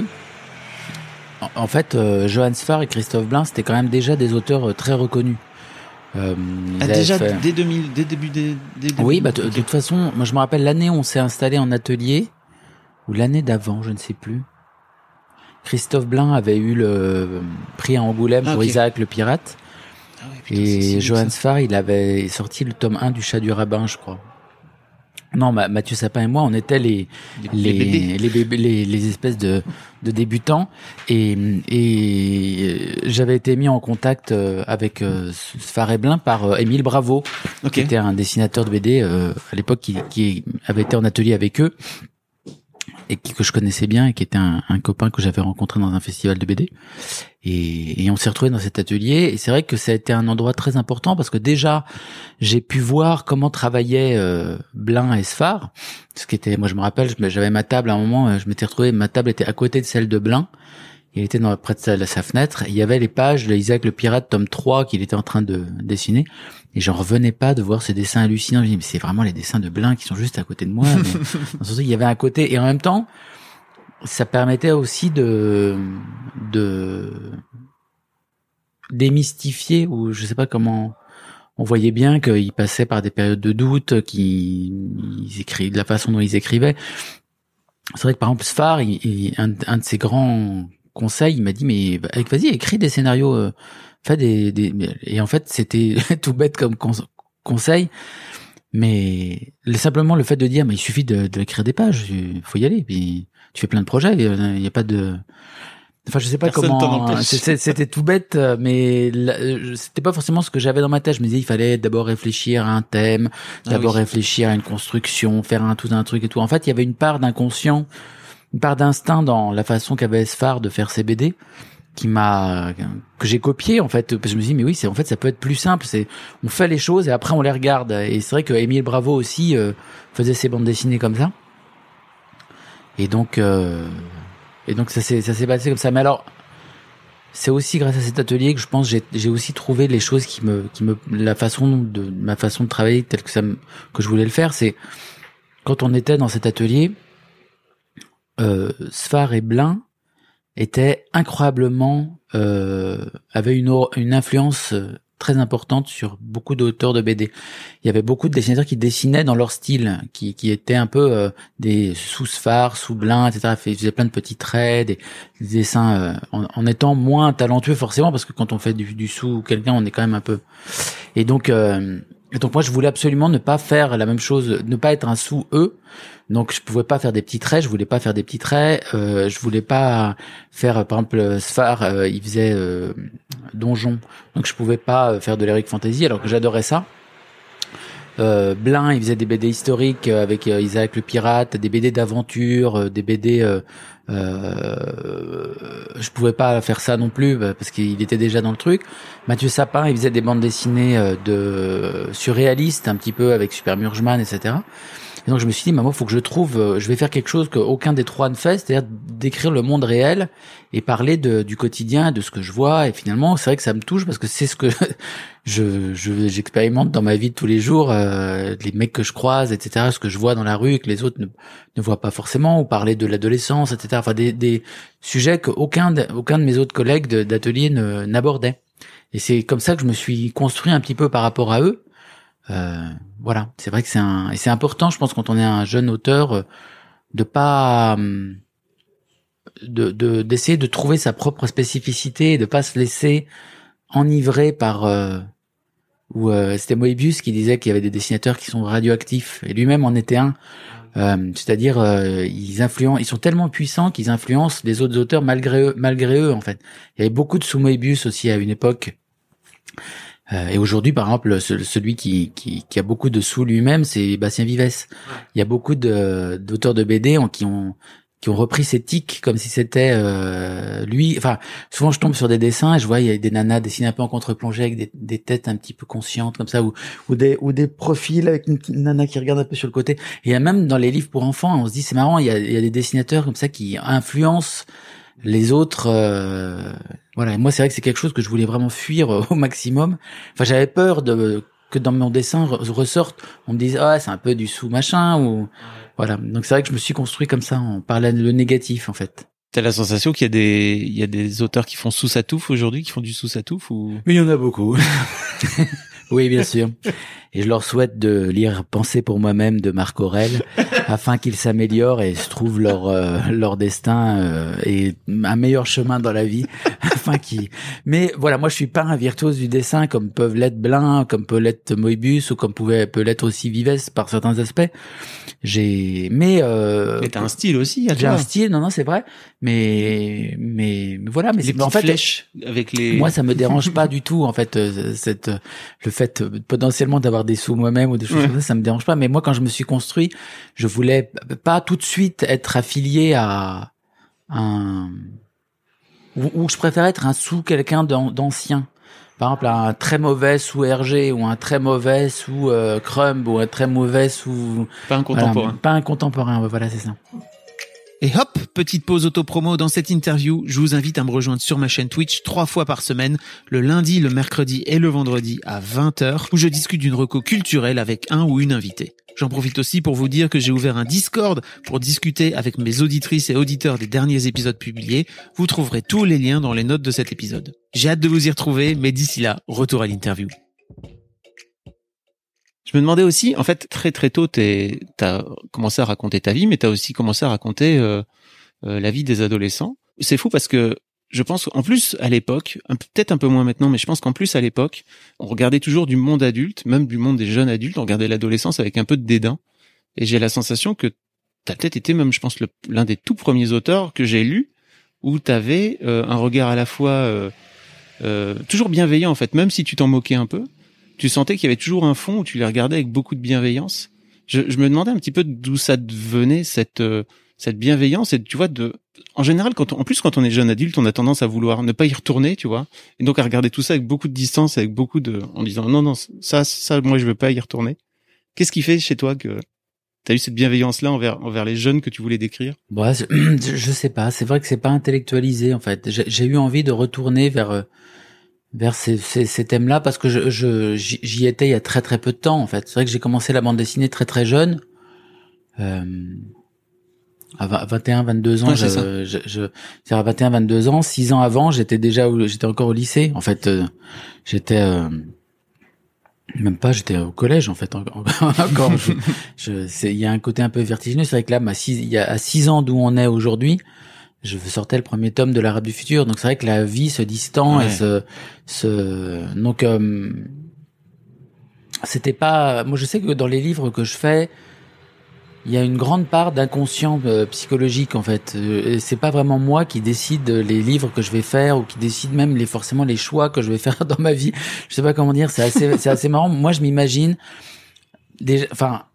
[SPEAKER 5] en, en fait, euh, Johan Sfar et Christophe Blain, c'était quand même déjà des auteurs euh, très reconnus. Euh,
[SPEAKER 4] ah, déjà fait... dès deux mille, dès début des. Dès
[SPEAKER 5] oui, bah, de, de toute façon, moi je me rappelle l'année où on s'est installé en atelier, ou l'année d'avant, je ne sais plus. Christophe Blain avait eu le prix à Angoulême ah, pour okay. Isaac le pirate. Ah ouais, putain, et Johan Sfar, il avait sorti le tome un du Chat du Rabbin, je crois. Non, ma, Mathieu Sapin et moi, on était les les les les, les, bébés, les, les espèces de de débutants et et j'avais été mis en contact avec euh, Sfar et Blain par euh, Émile Bravo, okay. qui était un dessinateur de B D euh, à l'époque qui qui avait été en atelier avec eux. Et qui, que je connaissais bien et qui était un, un copain que j'avais rencontré dans un festival de B D. Et, et on s'est retrouvés dans cet atelier. Et c'est vrai que ça a été un endroit très important parce que déjà, j'ai pu voir comment travaillaient euh, Blain et Sfar. Ce qui était, moi je me rappelle, j'avais ma table à un moment, je m'étais retrouvé, ma table était à côté de celle de Blain. Il était dans, près de sa, sa fenêtre. Et il y avait les pages de Isaac le pirate, tome trois, qu'il était en train de dessiner. Et j'en revenais pas de voir ces dessins hallucinants. Je me dis, mais c'est vraiment les dessins de Blain qui sont juste à côté de moi. Mais surtout, il y avait un côté, et en même temps, ça permettait aussi de, de, démystifier, ou je sais pas comment, on voyait bien qu'ils passaient par des périodes de doute, qu'ils écrivent, de la façon dont ils écrivaient. C'est vrai que par exemple, Sfar, il, il, un, un de ses grands conseils, il m'a dit, mais vas-y, écris des scénarios, euh, fais des, des, et en fait, c'était tout bête comme con, conseil, mais simplement le fait de dire, mais il suffit de, de écrire des pages, il faut y aller, puis tu fais plein de projets, il y a pas de, enfin, je sais pas Personne comment, c'était, c'était tout bête, mais c'était pas forcément ce que j'avais dans ma tête. Je me disais, il fallait d'abord réfléchir à un thème, d'abord ah oui. réfléchir à une construction, faire un tout un truc et tout. En fait, il y avait une part d'inconscient, une part d'instinct dans la façon qu'avait Sfar de faire ses B D. qui m'a que j'ai copié en fait, parce que je me dis mais oui, c'est en fait ça peut être plus simple, c'est on fait les choses et après on les regarde. Et c'est vrai que Émile Bravo aussi euh, faisait ses bandes dessinées comme ça. Et donc euh, et donc ça s'est ça s'est passé comme ça. Mais alors c'est aussi grâce à cet atelier que je pense j'ai j'ai aussi trouvé les choses qui me qui me la façon de ma façon de travailler telle que ça me, que je voulais le faire. C'est quand on était dans cet atelier, euh, Sfar et Blin était incroyablement euh, avait une une influence très importante sur beaucoup d'auteurs de B D. Il y avait beaucoup de dessinateurs qui dessinaient dans leur style, qui qui étaient un peu euh, des sous Sfar, sous Blin, et cetera. Ils faisaient plein de petits traits, des, des dessins euh, en, en étant moins talentueux forcément, parce que quand on fait du, du sous quelqu'un, on est quand même un peu. Et donc euh, et donc moi je voulais absolument ne pas faire la même chose, ne pas être un sous eux. Donc je pouvais pas faire des petits traits, je voulais pas faire des petits traits, euh, je voulais pas faire par exemple Sfar, euh, il faisait euh, donjon, donc je pouvais pas faire de l'heroic fantasy alors que j'adorais ça. Euh, Blin, il faisait des B D historiques avec euh, Isaac le pirate, des B D d'aventure, euh, des B D euh, euh, je pouvais pas faire ça non plus parce qu'il était déjà dans le truc. Mathieu Sapin, il faisait des bandes dessinées euh, de surréalistes un petit peu avec Super Murgeman, et cetera. Et donc je me suis dit, bah, moi, faut que je trouve, euh, je vais faire quelque chose qu'aucun des trois ne fait, c'est-à-dire décrire le monde réel et parler de, du quotidien, de ce que je vois. Et finalement, c'est vrai que ça me touche parce que c'est ce que je, je j'expérimente dans ma vie de tous les jours, euh, les mecs que je croise, et cetera. Ce que je vois dans la rue et que les autres ne, ne voient pas forcément, ou parler de l'adolescence, et cetera. Enfin, des, des sujets qu'aucun de, aucun de mes autres collègues de, d'atelier ne, n'abordait. Et c'est comme ça que je me suis construit un petit peu par rapport à eux. Euh, voilà, c'est vrai que c'est un et c'est important, je pense, quand on est un jeune auteur, de pas de de d'essayer de trouver sa propre spécificité et de pas se laisser enivrer par euh, ou euh, c'était Moebius qui disait qu'il y avait des dessinateurs qui sont radioactifs et lui-même en était un. Euh, c'est-à-dire euh, ils influencent, ils sont tellement puissants qu'ils influencent les autres auteurs malgré eux, malgré eux en fait. Il y avait beaucoup de sous Moebius aussi à une époque. Euh, et aujourd'hui, par exemple, celui qui, qui, qui a beaucoup de sous lui-même, c'est Bastien Vives. Ouais. Il y a beaucoup de, d'auteurs de B D en, qui ont qui ont repris ses tics comme si c'était euh, lui. Enfin, souvent je tombe sur des dessins et je vois il y a des nanas dessinées un peu en contre-plongée avec des, des têtes un petit peu conscientes comme ça, ou ou des ou des profils avec une, une nana qui regarde un peu sur le côté. Et il y a même dans les livres pour enfants, on se dit c'est marrant, il y a, il y a des dessinateurs comme ça qui influencent les autres. Euh, voilà, et moi c'est vrai que c'est quelque chose que je voulais vraiment fuir au maximum. Enfin, j'avais peur de que dans mon dessin ressorte, on me dise ah c'est un peu du sous machin ou voilà. Donc c'est vrai que je me suis construit comme ça en parlant le négatif en fait.
[SPEAKER 4] T'as la sensation qu'il y a des il y a des auteurs qui font sous satouf aujourd'hui, qui font du sous satouf ou?
[SPEAKER 5] Mais il y en a beaucoup. Oui, bien sûr. Et je leur souhaite de lire Penser pour moi-même de Marc Aurèle afin qu'ils s'améliorent et se trouvent leur euh, leur destin euh, et un meilleur chemin dans la vie afin qu'ils. Mais voilà, moi je suis pas un virtuose du dessin comme peuvent l'être Blin, comme peut l'être Moebius ou comme pouvait peut l'être aussi Vives par certains aspects. J'ai mais euh
[SPEAKER 4] mais t'as un style aussi,
[SPEAKER 5] j'ai un style, non non, c'est vrai, mais mais, mais voilà, mais
[SPEAKER 4] les
[SPEAKER 5] c'est
[SPEAKER 4] petites
[SPEAKER 5] en fait
[SPEAKER 4] flèches avec les
[SPEAKER 5] moi ça me dérange pas du tout en fait cette le fait potentiellement d'avoir des sous moi-même ou des choses ouais. comme ça, ça me dérange pas. Mais moi, quand je me suis construit, je voulais pas tout de suite être affilié à un ou, ou je préfère être un sous quelqu'un d'ancien. Par exemple, un très mauvais sous R G ou un très mauvais sous euh, Crumb ou un très mauvais sous
[SPEAKER 4] pas un contemporain.
[SPEAKER 5] Voilà, pas un contemporain. Voilà, c'est ça.
[SPEAKER 3] Et hop, petite pause auto-promo dans cette interview. Je vous invite à me rejoindre sur ma chaîne Twitch trois fois par semaine, le lundi, le mercredi et le vendredi à vingt heures, où je discute d'une reco culturelle avec un ou une invitée. J'en profite aussi pour vous dire que j'ai ouvert un Discord pour discuter avec mes auditrices et auditeurs des derniers épisodes publiés. Vous trouverez tous les liens dans les notes de cet épisode. J'ai hâte de vous y retrouver, mais d'ici là, retour à l'interview.
[SPEAKER 4] Je me demandais aussi, en fait, très très tôt, t'es, t'as commencé à raconter ta vie, mais t'as aussi commencé à raconter euh, euh, la vie des adolescents. C'est fou parce que je pense qu'en plus, à l'époque, peut-être un peu moins maintenant, mais je pense qu'en plus, à l'époque, on regardait toujours du monde adulte, même du monde des jeunes adultes, on regardait l'adolescence avec un peu de dédain. Et j'ai la sensation que t'as peut-être été même, je pense, le, l'un des tout premiers auteurs que j'ai lus où t'avais euh, un regard à la fois euh, euh, toujours bienveillant, en fait, même si tu t'en moquais un peu. Tu sentais qu'il y avait toujours un fond où tu les regardais avec beaucoup de bienveillance. Je, je me demandais un petit peu d'où ça devenait cette euh, cette bienveillance et tu vois de en général quand on, en plus quand on est jeune adulte, on a tendance à vouloir ne pas y retourner, tu vois, et donc à regarder tout ça avec beaucoup de distance, avec beaucoup de en disant non non ça ça moi je veux pas y retourner. Qu'est-ce qui fait chez toi que t'as eu cette bienveillance là envers envers les jeunes que tu voulais décrire?
[SPEAKER 5] Bon, je, je sais pas, c'est vrai que c'est pas intellectualisé en fait. J'ai, j'ai eu envie de retourner vers vers ces, ces, ces thèmes-là parce que je, je j'y étais il y a très très peu de temps en fait. C'est vrai que j'ai commencé la bande dessinée très très jeune. Euh, à vingt et un, vingt-deux ans,
[SPEAKER 4] ouais,
[SPEAKER 5] je, je, je, je, à vingt et un, vingt-deux ans, six ans avant, j'étais déjà, j'étais encore au lycée. En fait, euh, j'étais, euh, même pas, j'étais au collège, en fait, encore. je, je, c'est, il y a un côté un peu vertigineux. C'est vrai que là, ma six, il y a, à six ans d'où on est aujourd'hui, je sortais le premier tome de l'Arabe du futur. Donc c'est vrai que la vie se distend ouais. et se, se, donc, euh, c'était pas, moi je sais que dans les livres que je fais, il y a une grande part d'inconscient euh, psychologique en fait. Euh, c'est pas vraiment moi qui décide les livres que je vais faire ou qui décide même les forcément les choix que je vais faire dans ma vie. Je sais pas comment dire. C'est assez c'est assez marrant. Moi je m'imagine déjà. Enfin,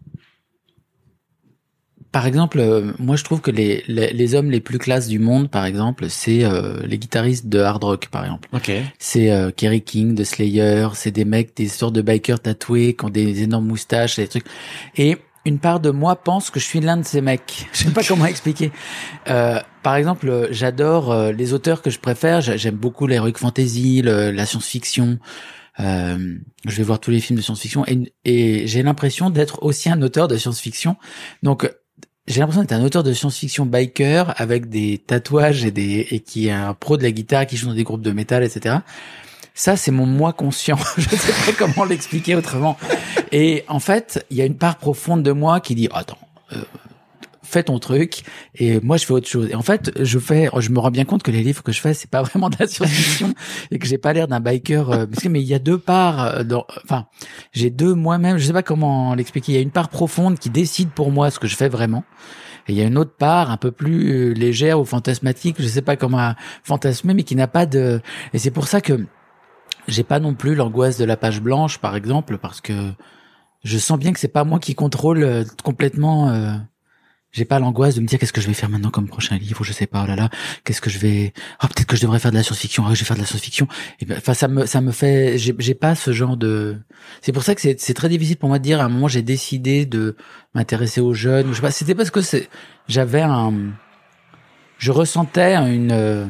[SPEAKER 5] par exemple, euh, moi je trouve que les, les les hommes les plus classes du monde, par exemple, c'est euh, les guitaristes de hard rock, par exemple.
[SPEAKER 4] Okay.
[SPEAKER 5] C'est euh, Kerry King de Slayer. C'est des mecs, des sortes de bikers tatoués qui ont des énormes moustaches, et des trucs. Et une part de moi pense que je suis l'un de ces mecs. Je sais pas comment expliquer. Euh, par exemple, j'adore euh, les auteurs que je préfère. J'aime beaucoup l'heroic fantasy, le, la science-fiction. Euh, je vais voir tous les films de science-fiction et, et j'ai l'impression d'être aussi un auteur de science-fiction. Donc, j'ai l'impression d'être un auteur de science-fiction biker avec des tatouages et des et qui est un pro de la guitare, qui joue dans des groupes de métal, et cetera. Ça, c'est mon moi conscient. Je sais pas comment l'expliquer autrement. Et en fait, il y a une part profonde de moi qui dit, attends, euh, fais ton truc. Et moi, je fais autre chose. Et en fait, je fais, je me rends bien compte que les livres que je fais, c'est pas vraiment de la science-fiction et que j'ai pas l'air d'un biker. Euh, parce que, mais il y a deux parts. Euh, dans, enfin, j'ai deux moi-même. Je sais pas comment l'expliquer. Il y a une part profonde qui décide pour moi ce que je fais vraiment. Et il y a une autre part un peu plus légère ou fantasmatique. Je sais pas comment fantasmer, mais qui n'a pas de. Et c'est pour ça que j'ai pas non plus l'angoisse de la page blanche, par exemple, parce que je sens bien que c'est pas moi qui contrôle euh, complètement. Euh, j'ai pas l'angoisse de me dire qu'est-ce que je vais faire maintenant comme prochain livre, ou je sais pas. Oh là là, qu'est-ce que je vais. Oh, peut-être que je devrais faire de la science-fiction. Ah, je vais faire de la science-fiction. Et ben, enfin, ça me, ça me fait. J'ai, j'ai pas ce genre de. C'est pour ça que c'est, c'est très difficile pour moi de dire. À un moment, j'ai décidé de m'intéresser aux jeunes. Ou je sais pas. C'était parce que c'est. J'avais un. Je ressentais une. Euh,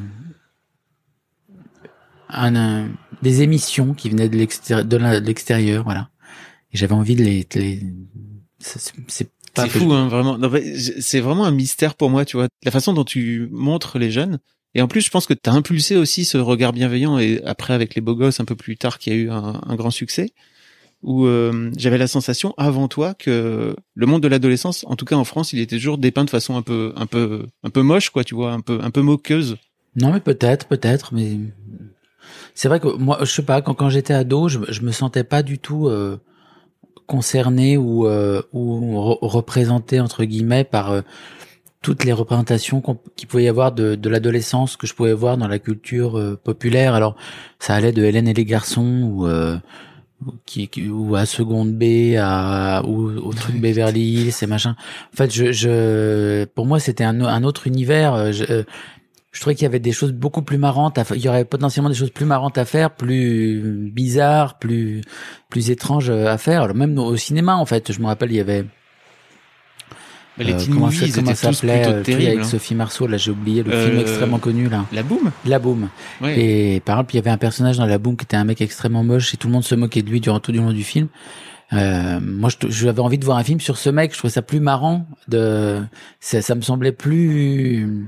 [SPEAKER 5] Un, un, des émissions qui venaient de l'extérieur, de, la, de l'extérieur, voilà. Et j'avais envie de les, de les c'est, c'est pas
[SPEAKER 4] c'est fou, je... hein, vraiment. Non, c'est vraiment un mystère pour moi, tu vois, la façon dont tu montres les jeunes. Et en plus, je pense que t'as impulsé aussi ce regard bienveillant. Et après, avec les Beaux Gosses, un peu plus tard, qui a eu un, un grand succès, où euh, j'avais la sensation avant toi que le monde de l'adolescence, en tout cas en France, il était toujours dépeint de façon un peu, un peu, un peu moche, quoi, tu vois, un peu, un peu moqueuse.
[SPEAKER 5] Non, mais peut-être, peut-être, mais c'est vrai que moi, je sais pas, quand quand j'étais ado, je, je me sentais pas du tout euh, concerné ou euh, ou re- représenté entre guillemets par euh, toutes les représentations qu'il pouvait y avoir de, de l'adolescence que je pouvais voir dans la culture euh, populaire. Alors, ça allait de Hélène et les garçons ou euh, qui, qui ou à Seconde B, à ou au truc Beverly Hills et machin. En fait, je, je pour moi, c'était un, un autre univers. Je, Je trouvais qu'il y avait des choses beaucoup plus marrantes à faire. Il y aurait potentiellement des choses plus marrantes à faire, plus bizarres, plus plus étranges à faire. Alors même au cinéma, en fait, je me rappelle, il y avait
[SPEAKER 4] mais les
[SPEAKER 5] euh,
[SPEAKER 4] teen
[SPEAKER 5] comment
[SPEAKER 4] movies,
[SPEAKER 5] ça, comment ça s'appelait
[SPEAKER 4] euh, terribles,
[SPEAKER 5] avec
[SPEAKER 4] hein.
[SPEAKER 5] Sophie Marceau, là j'ai oublié le
[SPEAKER 4] euh,
[SPEAKER 5] film extrêmement connu là.
[SPEAKER 4] La Boum.
[SPEAKER 5] La Boum.
[SPEAKER 4] Ouais.
[SPEAKER 5] Et par exemple, il y avait un personnage dans La Boum qui était un mec extrêmement moche et tout le monde se moquait de lui durant tout du long du film. Euh, moi, je, j'avais envie de voir un film sur ce mec. Je trouvais ça plus marrant. De, ça, ça me semblait plus.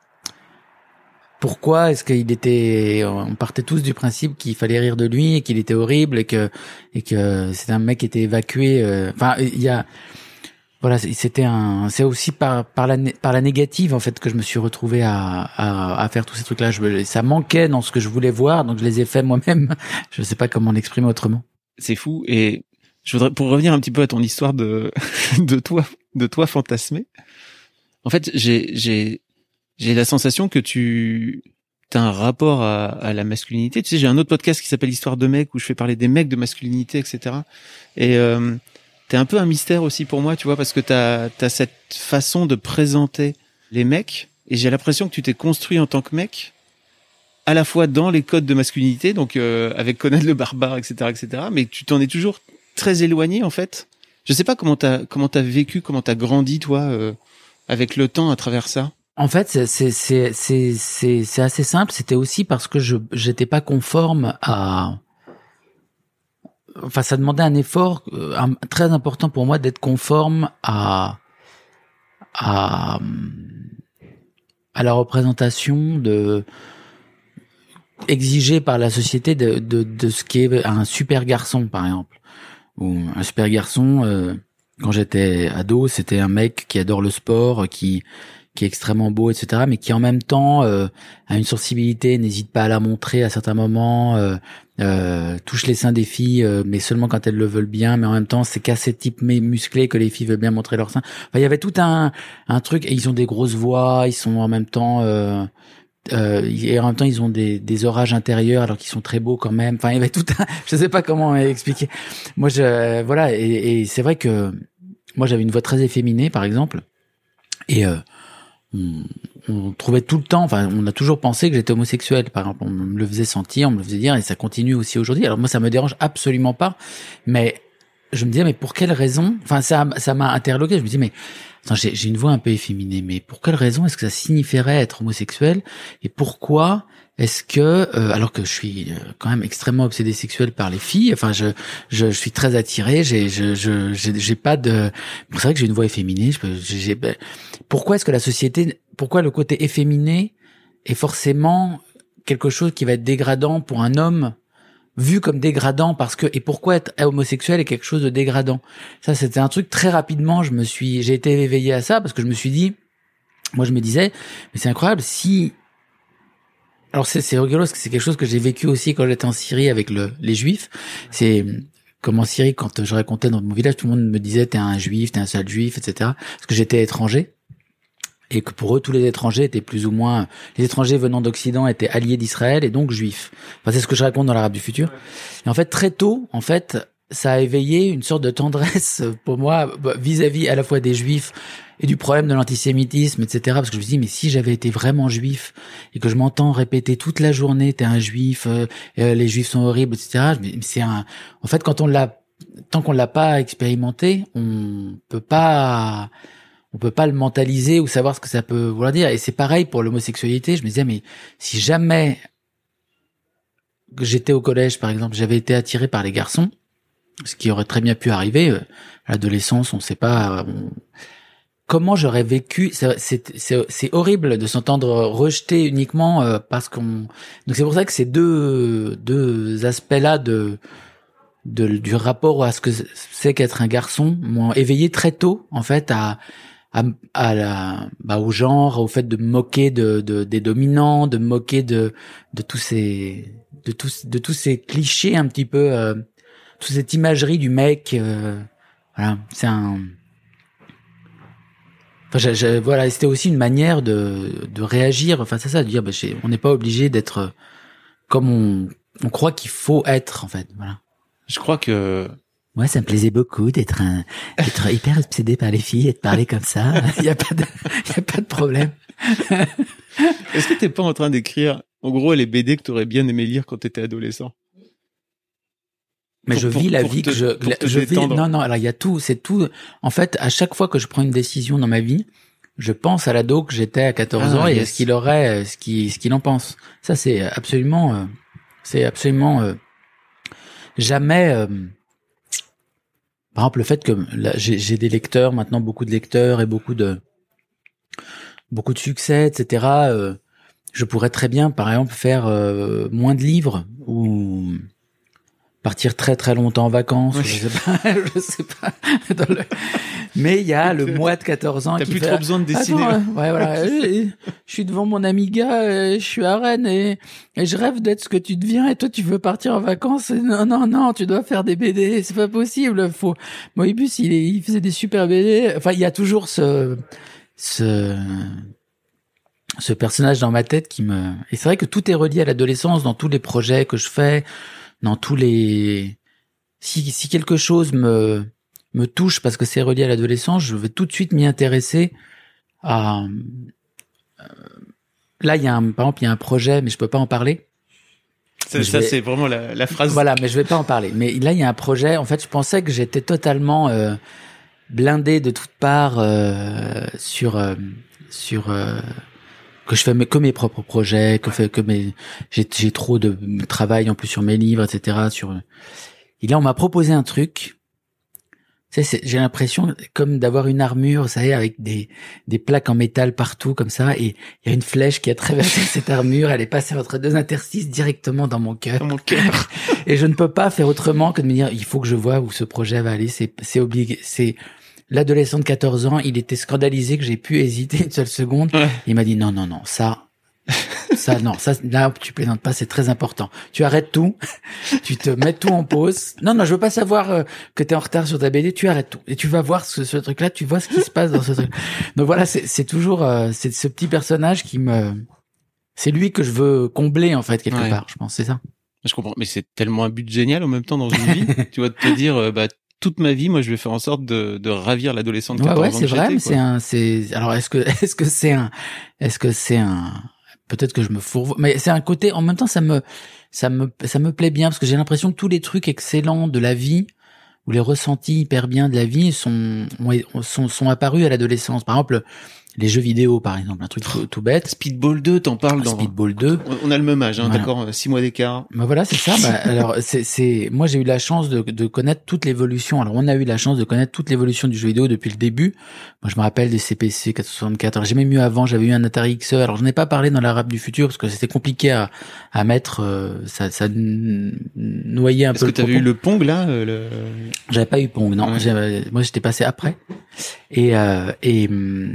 [SPEAKER 5] Pourquoi est-ce qu'il était, on partait tous du principe qu'il fallait rire de lui et qu'il était horrible et que et que c'était un mec qui était évacué. Euh, enfin, il y a, voilà, c'était un, c'est aussi par par la par la négative en fait que je me suis retrouvé à à, à faire tous ces trucs-là. Je, ça manquait dans ce que je voulais voir, donc je les ai fait moi-même. Je sais pas comment l'exprimer autrement.
[SPEAKER 4] C'est fou. Et je voudrais, pour revenir un petit peu à ton histoire de de toi de toi fantasmé. En fait, j'ai j'ai J'ai la sensation que tu as un rapport à, à la masculinité. Tu sais, j'ai un autre podcast qui s'appelle Histoire de mecs où je fais parler des mecs de masculinité, et cetera. Et euh, t'es un peu un mystère aussi pour moi, tu vois, parce que t'as t'as cette façon de présenter les mecs, et j'ai l'impression que tu t'es construit en tant que mec, à la fois dans les codes de masculinité, donc euh, avec Conan le barbare, et cetera, et cetera, mais tu t'en es toujours très éloigné en fait. Je sais pas comment t'as comment t'as vécu, comment t'as grandi toi euh, avec le temps à travers ça.
[SPEAKER 5] En fait, c'est c'est c'est c'est c'est, c'est assez simple. C'était aussi parce que je j'étais pas conforme à. Enfin, ça demandait un effort euh, un, très important pour moi d'être conforme à à à la représentation de exigée par la société de de de ce qu'est un super garçon, par exemple. Ou un super garçon. Euh, quand j'étais ado, c'était un mec qui adore le sport, qui qui est extrêmement beau, et cetera, mais qui en même temps euh, a une sensibilité, n'hésite pas à la montrer à certains moments, euh, euh, touche les seins des filles, euh, mais seulement quand elles le veulent bien, mais en même temps c'est qu'à ces types musclés que les filles veulent bien montrer leurs seins. Enfin, il y avait tout un un truc, et ils ont des grosses voix, ils sont en même temps euh, euh, et en même temps ils ont des des orages intérieurs alors qu'ils sont très beaux quand même. Enfin, il y avait tout un, je sais pas comment expliquer. Moi je voilà, et, et c'est vrai que moi j'avais une voix très efféminée par exemple, et euh, On, on trouvait tout le temps, enfin, on a toujours pensé que j'étais homosexuel, par exemple, on me le faisait sentir, on me le faisait dire, et ça continue aussi aujourd'hui. Alors moi, ça me dérange absolument pas, mais je me disais, mais pour quelle raison? Enfin, ça, ça m'a interloqué. Je me dis, mais attends, j'ai, j'ai une voix un peu efféminée, mais pour quelle raison est-ce que ça signifierait être homosexuel? Et pourquoi est-ce que, euh, alors que je suis quand même extrêmement obsédé sexuel par les filles, enfin, je, je, je suis très attiré, j'ai, je, je, j'ai, j'ai pas de, bon, c'est vrai que j'ai une voix efféminée, je peux, j'ai, j'ai, ben, pourquoi est-ce que la société, pourquoi le côté efféminé est forcément quelque chose qui va être dégradant pour un homme, vu comme dégradant parce que, et pourquoi être homosexuel est quelque chose de dégradant? Ça, c'était un truc très rapidement, je me suis, j'ai été éveillé à ça parce que je me suis dit, moi je me disais, mais c'est incroyable si, alors c'est, c'est rigolo parce que c'est quelque chose que j'ai vécu aussi quand j'étais en Syrie avec le, les Juifs. C'est comme en Syrie, quand je racontais dans mon village, tout le monde me disait t'es un Juif, t'es un sale Juif, et cetera. Parce que j'étais étranger. Et que pour eux, tous les étrangers étaient plus ou moins... Les étrangers venant d'Occident étaient alliés d'Israël et donc juifs. Enfin, c'est ce que je raconte dans l'Arabe du futur. Et en fait, très tôt, en fait, ça a éveillé une sorte de tendresse pour moi vis-à-vis à la fois des juifs et du problème de l'antisémitisme, et cetera. Parce que je me dis, mais si j'avais été vraiment juif et que je m'entends répéter toute la journée, t'es un juif, euh, les juifs sont horribles, et cetera. Mais c'est un... En fait, quand on l'a... Tant qu'on l'a pas expérimenté, on peut pas... On peut pas le mentaliser ou savoir ce que ça peut vouloir dire. Et c'est pareil pour l'homosexualité. Je me disais, mais si jamais que j'étais au collège, par exemple, j'avais été attiré par les garçons, ce qui aurait très bien pu arriver, euh, à l'adolescence, on sait pas, on... comment j'aurais vécu, c'est, c'est, c'est, c'est horrible de s'entendre rejeté uniquement euh, parce qu'on, donc c'est pour ça que ces deux, deux aspects-là de, de, du rapport à ce que c'est qu'être un garçon m'ont éveillé très tôt, en fait, à, à, à la, bah, au genre, au fait de me moquer de, de, des dominants, de me moquer de, de tous ces, de tous, de tous ces clichés un petit peu, euh, toute cette imagerie du mec, euh, voilà, c'est un, enfin, j'ai, j'ai, voilà, c'était aussi une manière de, de réagir, enfin, c'est ça, de dire, bah, j'ai, on n'est pas obligé d'être comme on, on croit qu'il faut être, en fait, voilà.
[SPEAKER 4] Je crois que
[SPEAKER 5] moi, ça me plaisait beaucoup d'être un, d'être hyper obsédé par les filles et de parler comme ça. Il y a pas de, il y a pas de problème.
[SPEAKER 4] Est-ce que t'es pas en train d'écrire, en gros, les B D que t'aurais bien aimé lire quand t'étais adolescent?
[SPEAKER 5] Mais
[SPEAKER 4] pour,
[SPEAKER 5] je
[SPEAKER 4] pour,
[SPEAKER 5] vis la
[SPEAKER 4] pour
[SPEAKER 5] vie
[SPEAKER 4] te,
[SPEAKER 5] que je,
[SPEAKER 4] te
[SPEAKER 5] je vis,
[SPEAKER 4] détendre.
[SPEAKER 5] non, non, alors il y a tout, c'est tout. En fait, à chaque fois que je prends une décision dans ma vie, je pense à l'ado que j'étais à quatorze
[SPEAKER 4] Ah,
[SPEAKER 5] ans et
[SPEAKER 4] yes.
[SPEAKER 5] à ce qu'il aurait, ce qu'il, ce qu'il en pense. Ça, c'est absolument, euh, c'est absolument, euh, jamais, euh, par exemple, le fait que là, j'ai, j'ai des lecteurs, maintenant beaucoup de lecteurs et beaucoup de, beaucoup de succès, et cetera. Euh, je pourrais très bien, par exemple, faire euh, moins de livres ou partir très très longtemps en vacances.
[SPEAKER 4] Oui.
[SPEAKER 5] Je sais pas, je sais pas. Dans le... Mais il y a le mois de quatorze ans
[SPEAKER 4] T'as
[SPEAKER 5] qui
[SPEAKER 4] plus
[SPEAKER 5] fait...
[SPEAKER 4] trop besoin de dessiner.
[SPEAKER 5] Attends, ouais, voilà. je, je suis devant mon Amiga, je suis à Rennes et, et je rêve d'être ce que tu deviens et toi tu veux partir en vacances. Et non, non, non, tu dois faire des B D, c'est pas possible. Faut... Moebius, il, il faisait des super B D. Enfin, il y a toujours ce, ce, ce personnage dans ma tête qui me... Et c'est vrai que tout est relié à l'adolescence dans tous les projets que je fais, dans tous les... Si, si quelque chose me... me touche parce que c'est relié à l'adolescence, je vais tout de suite m'y intéresser à, là, il y a un, par exemple, il y a un projet, mais je peux pas en parler.
[SPEAKER 4] Ça, ça vais... c'est vraiment la, la phrase.
[SPEAKER 5] Voilà, mais je vais pas en parler. Mais là, il y a un projet. En fait, je pensais que j'étais totalement euh, blindé de toutes parts euh, sur euh, sur euh, que je fais mes, que mes propres projets, que fait que mes j'ai j'ai trop de travail en plus sur mes livres, et cetera. Sur et là, on m'a proposé un truc. Tu sais, j'ai l'impression comme d'avoir une armure, vous savez, avec des des plaques en métal partout comme ça, et il y a une flèche qui a traversé cette armure, elle est passée entre deux interstices directement dans mon cœur.
[SPEAKER 4] Dans mon cœur.
[SPEAKER 5] Et je ne peux pas faire autrement que de me dire, il faut que je vois où ce projet va aller. C'est c'est obligé. C'est l'adolescent de quatorze ans, il était scandalisé que j'ai pu hésiter une seule seconde. Ouais. Il m'a dit non non non ça. Ça non, ça là tu plaisantes pas, c'est très important. Tu arrêtes tout, tu te mets tout en pause. Non non, je veux pas savoir euh, que t'es en retard sur ta B D. Tu arrêtes tout et tu vas voir ce, ce truc-là. Tu vois ce qui se passe dans ce truc. Donc voilà, c'est, c'est toujours euh, c'est ce petit personnage qui me, c'est lui que je veux combler en fait quelque ouais. part. Je pense c'est ça.
[SPEAKER 4] Je comprends, mais c'est tellement un but génial en même temps dans une vie. Tu vois, de te dire euh, bah toute ma vie, moi, je vais faire en sorte de, de ravir l'adolescent de quatorze
[SPEAKER 5] ouais,
[SPEAKER 4] ans.
[SPEAKER 5] Ouais, c'est
[SPEAKER 4] que
[SPEAKER 5] vrai,
[SPEAKER 4] j'étais,
[SPEAKER 5] mais
[SPEAKER 4] quoi.
[SPEAKER 5] c'est un, c'est alors est-ce que est-ce que c'est un, est-ce que c'est un peut-être que je me fourvoie, mais c'est un côté, en même temps, ça me, ça me, ça me plaît bien, parce que j'ai l'impression que tous les trucs excellents de la vie, ou les ressentis hyper bien de la vie, sont, sont, sont apparus à l'adolescence. Par exemple, les jeux vidéo, par exemple, un truc tout, tout bête.
[SPEAKER 4] Speedball deux, t'en parles dans...
[SPEAKER 5] Speedball deux.
[SPEAKER 4] On a le même âge, hein,
[SPEAKER 5] voilà.
[SPEAKER 4] D'accord, six mois d'écart.
[SPEAKER 5] Bah voilà, c'est ça. Bah, alors, c'est, c'est, moi, j'ai eu la chance de, de connaître toute l'évolution. Alors, on a eu la chance de connaître toute l'évolution du jeu vidéo depuis le début. Moi, je me rappelle des C P C quatre cent soixante-quatre. Alors, j'ai même mieux avant, j'avais eu un Atari X E. Alors, j'en ai pas parlé dans la rap du futur parce que c'était compliqué à, à mettre, euh, ça, ça noyait un
[SPEAKER 4] Est-ce
[SPEAKER 5] peu
[SPEAKER 4] le Est-ce que t'avais eu le Pong, là, euh, le...
[SPEAKER 5] J'avais pas eu Pong, non. Ouais. J'avais, moi, j'étais passé après. Et, euh, et,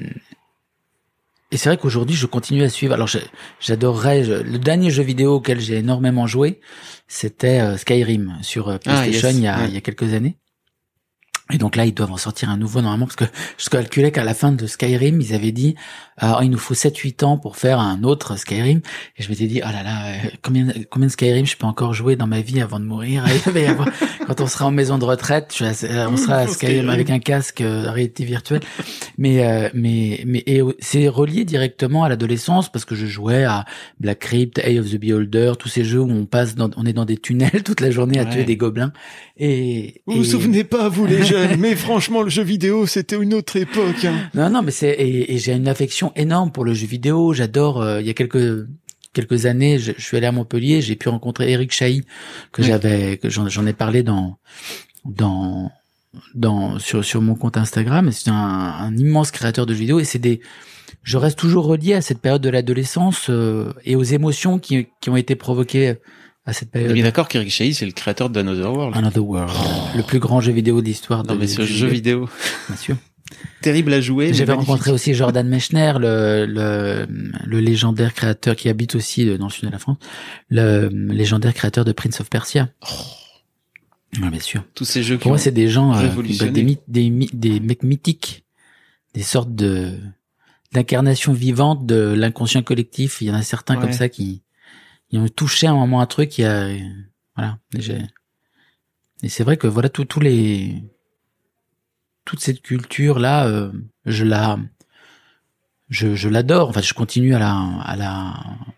[SPEAKER 5] Et c'est vrai qu'aujourd'hui, je continue à suivre. Alors, je, j'adorerais... Je, le dernier jeu vidéo auquel j'ai énormément joué, c'était euh, Skyrim sur euh, PlayStation ah, yes. il, y a, ouais. il y a quelques années. Et donc là, ils doivent en sortir un nouveau normalement, parce que je calculais qu'à la fin de Skyrim, ils avaient dit ah, il nous faut sept huit ans pour faire un autre Skyrim. Et je m'étais dit, oh là là, euh, combien, combien de Skyrim je peux encore jouer dans ma vie avant de mourir. Et avoir, quand on sera en maison de retraite, je, on sera à Skyrim avec un casque euh, réalité virtuelle. Mais, euh, mais, mais et c'est relié directement à l'adolescence, parce que je jouais à Black Crypt, Eye of the Beholder, tous ces jeux où on passe dans, on est dans des tunnels toute la journée à ouais. tuer des gobelins. Et,
[SPEAKER 4] vous
[SPEAKER 5] et...
[SPEAKER 4] vous souvenez pas, vous les jeunes, mais franchement, le jeu vidéo, c'était une autre époque. Hein.
[SPEAKER 5] Non, non, mais c'est et, et j'ai une affection énorme pour le jeu vidéo. J'adore. Euh, il y a quelques quelques années, je, je suis allé à Montpellier, j'ai pu rencontrer Eric Chahi, que oui. j'avais, que j'en, j'en ai parlé dans dans dans sur sur mon compte Instagram. C'est un, un immense créateur de jeux vidéo et c'est des. Je reste toujours relié à cette période de l'adolescence euh, et aux émotions qui qui ont été provoquées à cette période.
[SPEAKER 4] On est bien d'accord qu'Eric Chahi, c'est le créateur d'Another World.
[SPEAKER 5] Another World, oh. le plus grand jeu vidéo de l'histoire.
[SPEAKER 4] Non,
[SPEAKER 5] de,
[SPEAKER 4] mais ce jeu vidéo.
[SPEAKER 5] Bien sûr.
[SPEAKER 4] Terrible à jouer.
[SPEAKER 5] J'avais rencontré aussi Jordan Mechner, le, le, le légendaire créateur qui habite aussi dans le sud de la France, le légendaire créateur de Prince of Persia. Oh. Ah, bien sûr.
[SPEAKER 4] Tous ces jeux qui
[SPEAKER 5] Pour moi, c'est des gens, euh, des, mythes, des, des mecs mythiques, des sortes de, d'incarnations vivantes de l'inconscient collectif. Il y en a certains ouais. comme ça qui, ils ont touché à un moment un truc qui a, voilà. J'ai... Et c'est vrai que voilà, tous, tous les, toute cette culture là, euh, je la, je, je l'adore. En fait, je continue à la, à la,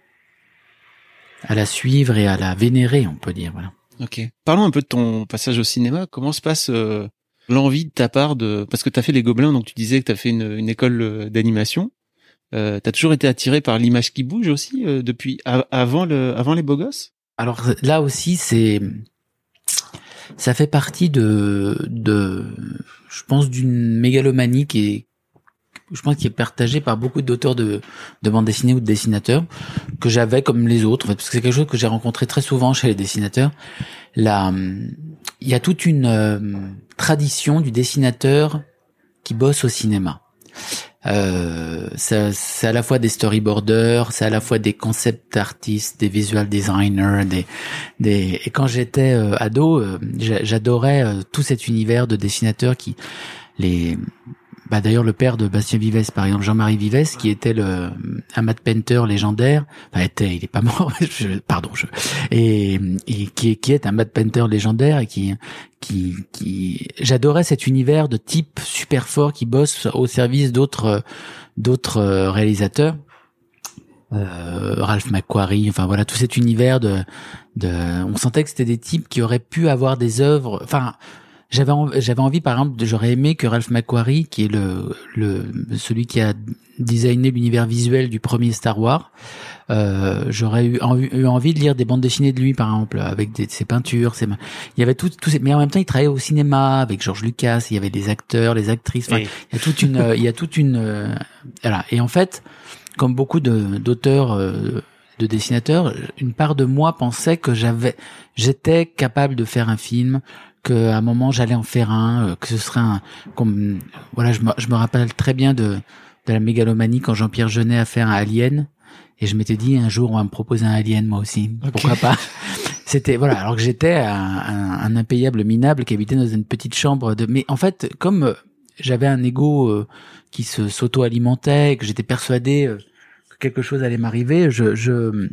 [SPEAKER 5] à la suivre et à la vénérer, on peut dire. Voilà.
[SPEAKER 4] Ok. Parlons un peu de ton passage au cinéma. Comment se passe euh, l'envie de ta part de, parce que t'as fait les Gobelins, donc tu disais que t'as fait une, une école d'animation. Euh, t'as toujours été attiré par l'image qui bouge aussi euh, depuis a- avant le, avant les Beaux Gosses.
[SPEAKER 5] Alors là aussi, c'est, ça fait partie de, de, je pense d'une mégalomanie qui est, je pense qui est partagée par beaucoup d'auteurs de, de bandes dessinées ou de dessinateurs que j'avais comme les autres, en fait, parce que c'est quelque chose que j'ai rencontré très souvent chez les dessinateurs. Là, il y a toute une euh, tradition du dessinateur qui bosse au cinéma. Euh, c'est, c'est à la fois des storyboarders, c'est à la fois des concept artistes, des visual designers, des, des. Et quand j'étais euh, ado, euh, j'adorais euh, tout cet univers de dessinateurs qui, les. Bah d'ailleurs le père de Bastien Vives, par exemple Jean-Marie Vives, qui était le un matte painter légendaire, enfin était, il est pas mort, je, pardon, je, et, et qui, qui est un matte painter légendaire et qui qui qui j'adorais cet univers de type super fort qui bosse au service d'autres d'autres réalisateurs. euh, Ralph McQuarrie, enfin voilà, tout cet univers de, de, on sentait que c'était des types qui auraient pu avoir des œuvres, enfin, j'avais, env- j'avais envie, par exemple, de, j'aurais aimé que Ralph McQuarrie, qui est le, le, celui qui a designé l'univers visuel du premier Star Wars, euh, j'aurais eu, en, eu envie de lire des bandes dessinées de lui, par exemple, avec des, ses peintures, ses, il y avait tout, tout ces, mais en même temps, il travaillait au cinéma avec George Lucas, il y avait des acteurs, les actrices, enfin,
[SPEAKER 4] Et...
[SPEAKER 5] il y a toute une, il y a toute une, euh, voilà. Et en fait, comme beaucoup de, d'auteurs, euh, de dessinateurs, une part de moi pensait que j'avais, j'étais capable de faire un film, que à un moment j'allais en faire un, euh, que ce serait un, comme, voilà, je me, je me rappelle très bien de, de la mégalomanie quand Jean-Pierre Jeunet a fait un Alien, et je m'étais dit un jour on va me proposer un Alien moi aussi, okay. Pourquoi pas. C'était voilà, alors que j'étais un, un, un impayable minable qui habitait dans une petite chambre de, mais en fait comme j'avais un ego euh, qui se s'auto-alimentait, que j'étais persuadé euh, que quelque chose allait m'arriver, je, je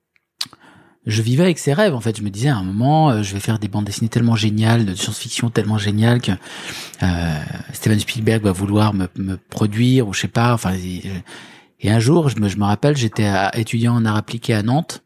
[SPEAKER 5] je vivais avec ces rêves. En fait, je me disais à un moment, euh, je vais faire des bandes dessinées tellement géniales, de science-fiction tellement géniales que euh, Steven Spielberg va vouloir me, me produire ou je sais pas. Enfin, et, et un jour, je me, je me rappelle, j'étais à, étudiant en art appliqué à Nantes.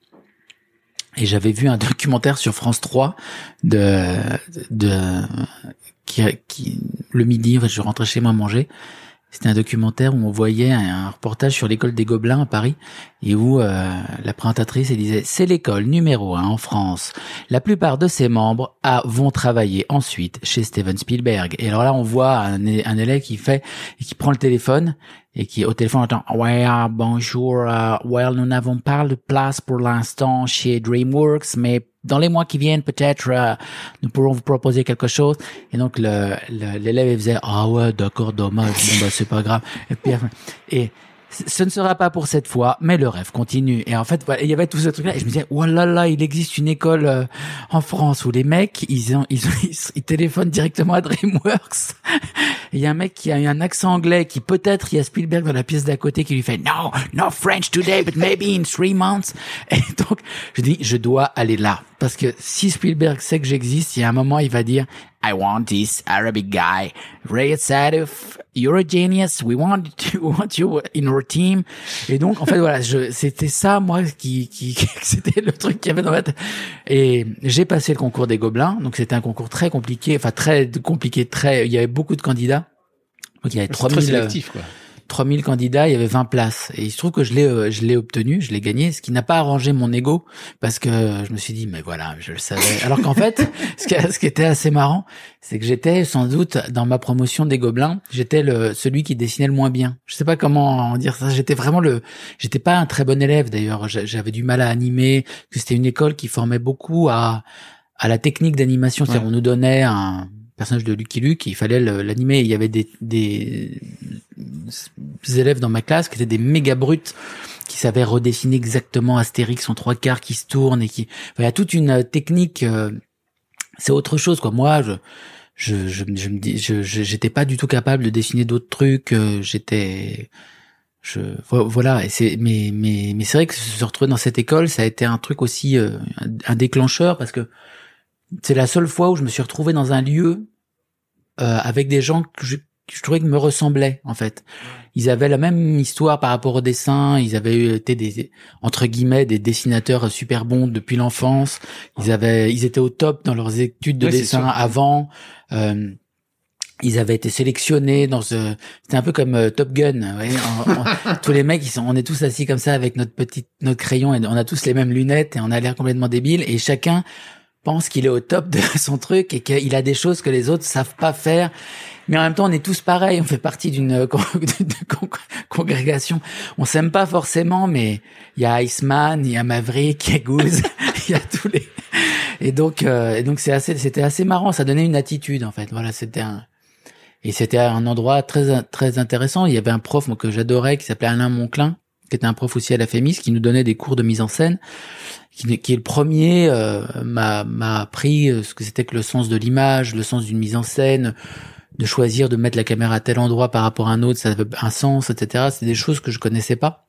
[SPEAKER 5] Et j'avais vu un documentaire sur France trois de, de, qui, qui, le midi, en fait, je rentrais chez moi manger. C'était un documentaire où on voyait un, un reportage sur l'école des Gobelins à Paris et où euh, la présentatrice elle disait c'est l'école numéro un en France. La plupart de ses membres a, vont travailler ensuite chez Steven Spielberg. Et alors là on voit un, un élève qui fait et qui prend le téléphone et qui au téléphone entend ouais bonjour uh, well nous n'avons pas de place pour l'instant chez DreamWorks mais dans les mois qui viennent, peut-être, euh, nous pourrons vous proposer quelque chose. Et donc, le, le, l'élève, il faisait, ah ouais, d'accord, dommage, bon, bah, c'est pas grave. Et puis, et ce ne sera pas pour cette fois, mais le rêve continue. Et en fait, voilà, il y avait tout ce truc-là. Et je me disais, oh là là, il existe une école euh, en France où les mecs, ils ont, ils, ont, ils, ils téléphonent directement à DreamWorks. Il y a un mec qui a eu un accent anglais qui peut-être, il y a Spielberg dans la pièce d'à côté qui lui fait, no, no French today, but maybe in three months. Et donc, je dis, je dois aller là. Parce que si Spielberg sait que j'existe, il y a un moment, il va dire, I want this Arabic guy. Ray Sadif, you're a genius. We want to want you in our team. Et donc, en fait, voilà, je, c'était ça, moi, qui, qui, c'était le truc qu'il y avait dans ma tête. Et j'ai passé le concours des Gobelins. Donc, c'était un concours très compliqué, enfin, très compliqué, très, il y avait beaucoup de candidats. Donc, il y avait trois mille,
[SPEAKER 4] sélectif, quoi.
[SPEAKER 5] trois mille candidats, il y avait vingt places. Et il se trouve que je l'ai, euh, je l'ai obtenu, je l'ai gagné, ce qui n'a pas arrangé mon ego, parce que je me suis dit, mais voilà, je le savais. Alors qu'en fait, ce qui, ce qui était assez marrant, c'est que j'étais sans doute, dans ma promotion des Gobelins, j'étais le, celui qui dessinait le moins bien. Je sais pas comment dire ça, j'étais vraiment le, j'étais pas un très bon élève d'ailleurs, j'avais du mal à animer, parce que c'était une école qui formait beaucoup à, à la technique d'animation, c'est-à-dire on nous donnait un personnage de Lucky Luke, il fallait l'animer, il y avait des, des, des élèves dans ma classe qui étaient des méga brutes, qui savaient redessiner exactement Astérix en trois quarts qui se tourne et qui, enfin, il y a toute une technique, euh, c'est autre chose, quoi. Moi, je, je, je, je me dis, je, je, j'étais pas du tout capable de dessiner d'autres trucs, euh, j'étais, je, voilà, et c'est, mais, mais, mais c'est vrai que se retrouver dans cette école, ça a été un truc aussi, euh, un, un déclencheur parce que c'est la seule fois où je me suis retrouvé dans un lieu, euh, avec des gens que je, je trouvais qu'ils me ressemblaient, en fait. Ils avaient la même histoire par rapport au dessin, ils avaient été des, entre guillemets, des dessinateurs super bons depuis l'enfance, ils avaient, ils étaient au top dans leurs études de ouais, dessin avant, euh, ils avaient été sélectionnés dans ce, c'était un peu comme euh, Top Gun, ouais, on, on, tous les mecs, ils sont, on est tous assis comme ça avec notre petite, notre crayon et on a tous les mêmes lunettes et on a l'air complètement débiles et chacun pense qu'il est au top de son truc et qu'il a des choses que les autres savent pas faire. Mais en même temps, on est tous pareils. On fait partie d'une congrégation. On s'aime pas forcément, mais il y a Iceman, il y a Maverick, il y a Goose, il y a tous les. Et donc, euh, et donc c'est assez, c'était assez marrant. Ça donnait une attitude en fait. Voilà, c'était un. Et c'était un endroit très très intéressant. Il y avait un prof moi, que j'adorais qui s'appelait Alain Monclin, qui était un prof aussi à la Fémis, qui nous donnait des cours de mise en scène. Qui, qui est le premier euh, m'a m'a appris ce que c'était que le sens de l'image, le sens d'une mise en scène, de choisir de mettre la caméra à tel endroit par rapport à un autre, ça avait un sens, et cetera. C'est des choses que je connaissais pas.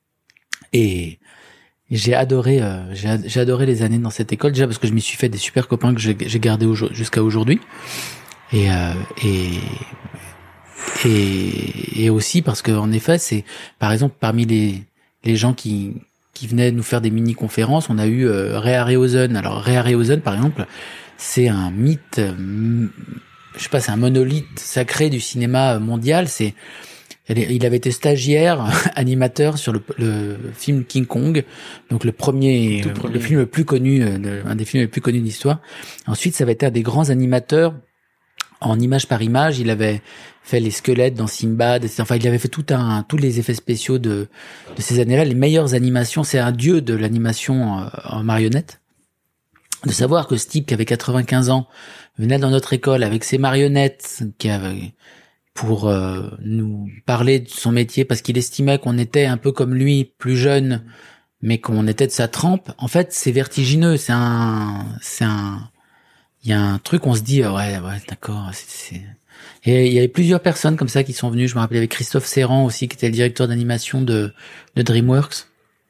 [SPEAKER 5] Et, et j'ai adoré, euh, j'ai, j'ai adoré les années dans cette école déjà parce que je m'y suis fait des super copains que j'ai, j'ai gardés au, jusqu'à aujourd'hui. Et euh, et et et aussi parce que en effet, c'est par exemple parmi les les gens qui qui venaient nous faire des mini-conférences. On a eu euh, Ray Harryhausen. Alors Ray Harryhausen, par exemple, c'est un mythe, euh, je sais pas, c'est un monolithe sacré du cinéma mondial. C'est Il avait été stagiaire, animateur sur le, le film King Kong, donc le premier,
[SPEAKER 4] Tout premier.
[SPEAKER 5] le film le plus connu, le, un des films les plus connus de l'histoire. Ensuite, ça va être un des grands animateurs en image par image. Il avait fait les squelettes dans Sinbad, et cetera. Enfin, il avait fait tout un, tous les effets spéciaux de, de ces années-là, les meilleures animations. C'est un dieu de l'animation euh, en marionnette. De savoir que ce type qui avait quatre-vingt-quinze ans venait dans notre école avec ses marionnettes, qui avait pour euh, nous parler de son métier parce qu'il estimait qu'on était un peu comme lui, plus jeune, mais qu'on était de sa trempe. En fait, c'est vertigineux. C'est un, c'est un, il y a un truc, on se dit, ouais, ouais, d'accord. C'est, c'est... Et il y avait plusieurs personnes comme ça qui sont venues. Je me rappelle avec Christophe Serrand aussi, qui était le directeur d'animation de, de DreamWorks,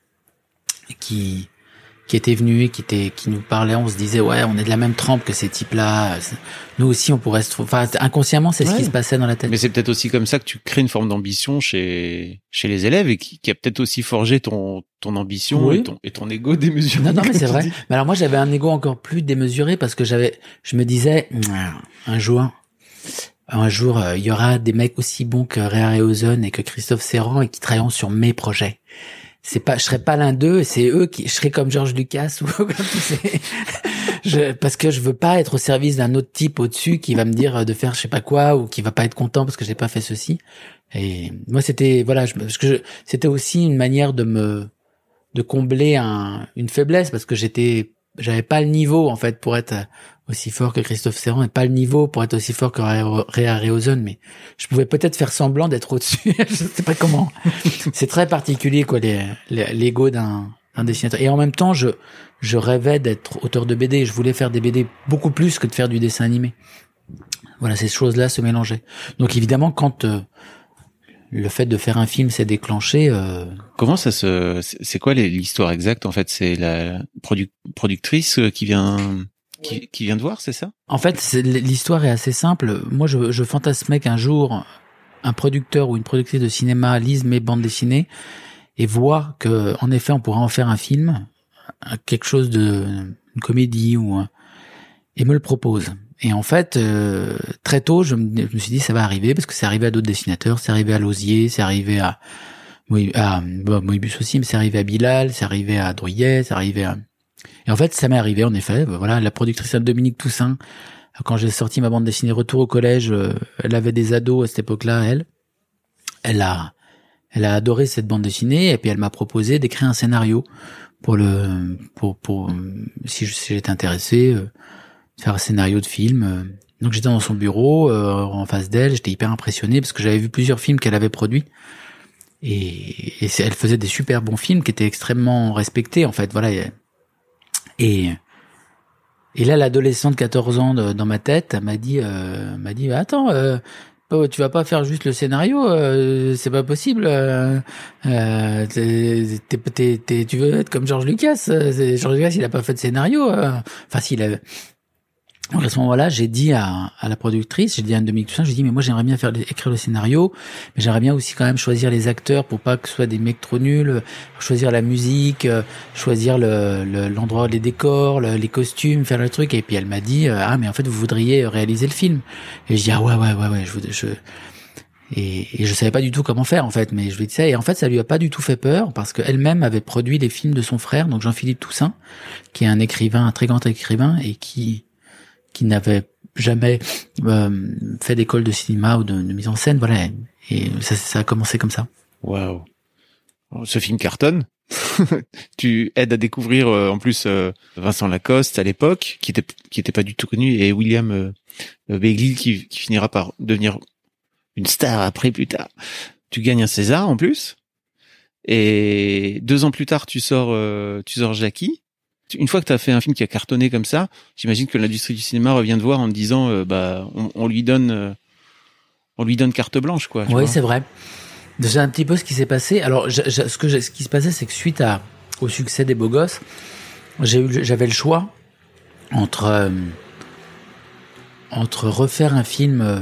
[SPEAKER 5] qui, qui était venu et qui était, qui nous parlait. On se disait, ouais, on est de la même trempe que ces types-là. Nous aussi, on pourrait se, enfin, inconsciemment, c'est ouais. ce qui se passait dans la tête.
[SPEAKER 4] Mais c'est peut-être aussi comme ça que tu crées une forme d'ambition chez, chez les élèves et qui, qui a peut-être aussi forgé ton, ton ambition oui. et ton, et ton ego démesuré.
[SPEAKER 5] Non, non, mais c'est vrai. Dis. Mais alors moi, j'avais un ego encore plus démesuré parce que j'avais, je me disais, un jour, un jour, il y aura des mecs aussi bons que Ray Harryhausen et que Christophe Serrand et qui travailleront sur mes projets. C'est pas, je serais pas l'un d'eux, c'est eux qui, je serais comme George Lucas ou comme tu sais, je, parce que je veux pas être au service d'un autre type au-dessus qui va me dire de faire je sais pas quoi ou qui va pas être content parce que j'ai pas fait ceci. Et moi c'était, voilà, je, parce que je, c'était aussi une manière de me, de combler un, une faiblesse parce que j'étais, j'avais pas le niveau en fait pour être aussi fort que Christophe Serrand et pas le niveau pour être aussi fort que Ray Harryhausen, mais je pouvais peut-être faire semblant d'être au-dessus. Je sais pas comment. C'est très particulier quoi, les, les, l'ego d'un, d'un dessinateur. Et en même temps, je je rêvais d'être auteur de B D. Je voulais faire des B D beaucoup plus que de faire du dessin animé. Voilà, ces choses-là se mélangeaient. Donc évidemment, quand euh, le fait de faire un film s'est déclenché. Euh...
[SPEAKER 4] Comment ça se, c'est quoi l'histoire exacte en fait? C'est la produ- productrice qui vient. Qui, qui vient de voir, c'est ça?
[SPEAKER 5] En fait, c'est, l'histoire est assez simple. Moi, je, je fantasmais qu'un jour, un producteur ou une productrice de cinéma lise mes bandes dessinées et voit que, en effet, on pourra en faire un film, quelque chose de, une comédie ou un, et me le propose. Et en fait, euh, très tôt, je me, je me suis dit, ça va arriver parce que c'est arrivé à d'autres dessinateurs, c'est arrivé à Lausier, c'est arrivé à, à, bon, Moebius aussi, mais c'est arrivé à Bilal, c'est arrivé à Druyet, c'est arrivé à, et en fait, ça m'est arrivé, en effet. Voilà, la productrice Dominique Toussaint, quand j'ai sorti ma bande dessinée Retour au collège, elle avait des ados à cette époque-là, elle. Elle a, elle a adoré cette bande dessinée, et puis elle m'a proposé d'écrire un scénario pour le, pour, pour, si, je, si j'étais intéressé, euh, faire un scénario de film. Donc j'étais dans son bureau, euh, en face d'elle, j'étais hyper impressionné parce que j'avais vu plusieurs films qu'elle avait produits. Et, et elle faisait des super bons films qui étaient extrêmement respectés, en fait. Voilà. Et, et là, l'adolescente de quatorze ans de, dans ma tête m'a dit, euh, m'a dit, attends, euh, tu vas pas faire juste le scénario, euh, c'est pas possible. Euh, euh, t'es, t'es, t'es, t'es, tu veux être comme George Lucas. C'est, George Lucas, il a pas fait de scénario. Euh. Enfin, s'il avait. Donc à ce moment-là, j'ai dit à, à la productrice, j'ai dit à Dominique Toussaint, j'ai dit mais moi j'aimerais bien faire écrire le scénario, mais j'aimerais bien aussi quand même choisir les acteurs pour pas que ce soit des mecs trop nuls, choisir la musique, choisir le, le l'endroit, les décors, le, les costumes, faire le truc. Et puis elle m'a dit ah mais en fait vous voudriez réaliser le film. Et je dis ah ouais ouais ouais ouais je voudrais, je et, et je savais pas du tout comment faire en fait, mais je lui dis ça et en fait ça lui a pas du tout fait peur parce qu'elle-même avait produit les films de son frère, donc Jean-Philippe Toussaint, qui est un écrivain, un très grand écrivain et qui qui n'avait jamais euh, fait d'école de cinéma ou de, de mise en scène, voilà. Et ça, ça a commencé comme ça.
[SPEAKER 4] Waouh. Ce film cartonne. Tu aides à découvrir euh, en plus euh, Vincent Lacoste à l'époque, qui était qui était pas du tout connu, et William euh, Begley qui, qui finira par devenir une star après plus tard. Tu gagnes un César en plus, et deux ans plus tard tu sors euh, tu sors Jackie. Une fois que tu as fait un film qui a cartonné comme ça, j'imagine que l'industrie du cinéma revient te voir en te disant euh, bah on, on lui donne euh, on lui donne carte blanche quoi.
[SPEAKER 5] Oui, c'est vrai. C'est un petit peu ce qui s'est passé. Alors je, je, ce que je, ce qui se passait, c'est que suite à au succès des Beaux Gosses, j'ai eu j'avais le choix entre euh, entre refaire un film euh,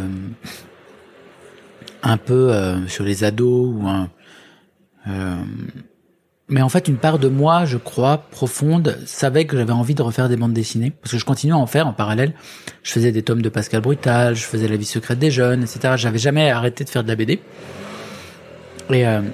[SPEAKER 5] un peu euh, sur les ados ou un euh, mais en fait, une part de moi, je crois, profonde, savait que j'avais envie de refaire des bandes dessinées. Parce que je continuais à en faire en parallèle. Je faisais des tomes de Pascal Brutal, je faisais La vie secrète des jeunes, et cetera. J'avais jamais arrêté de faire de la B D. Et, euh,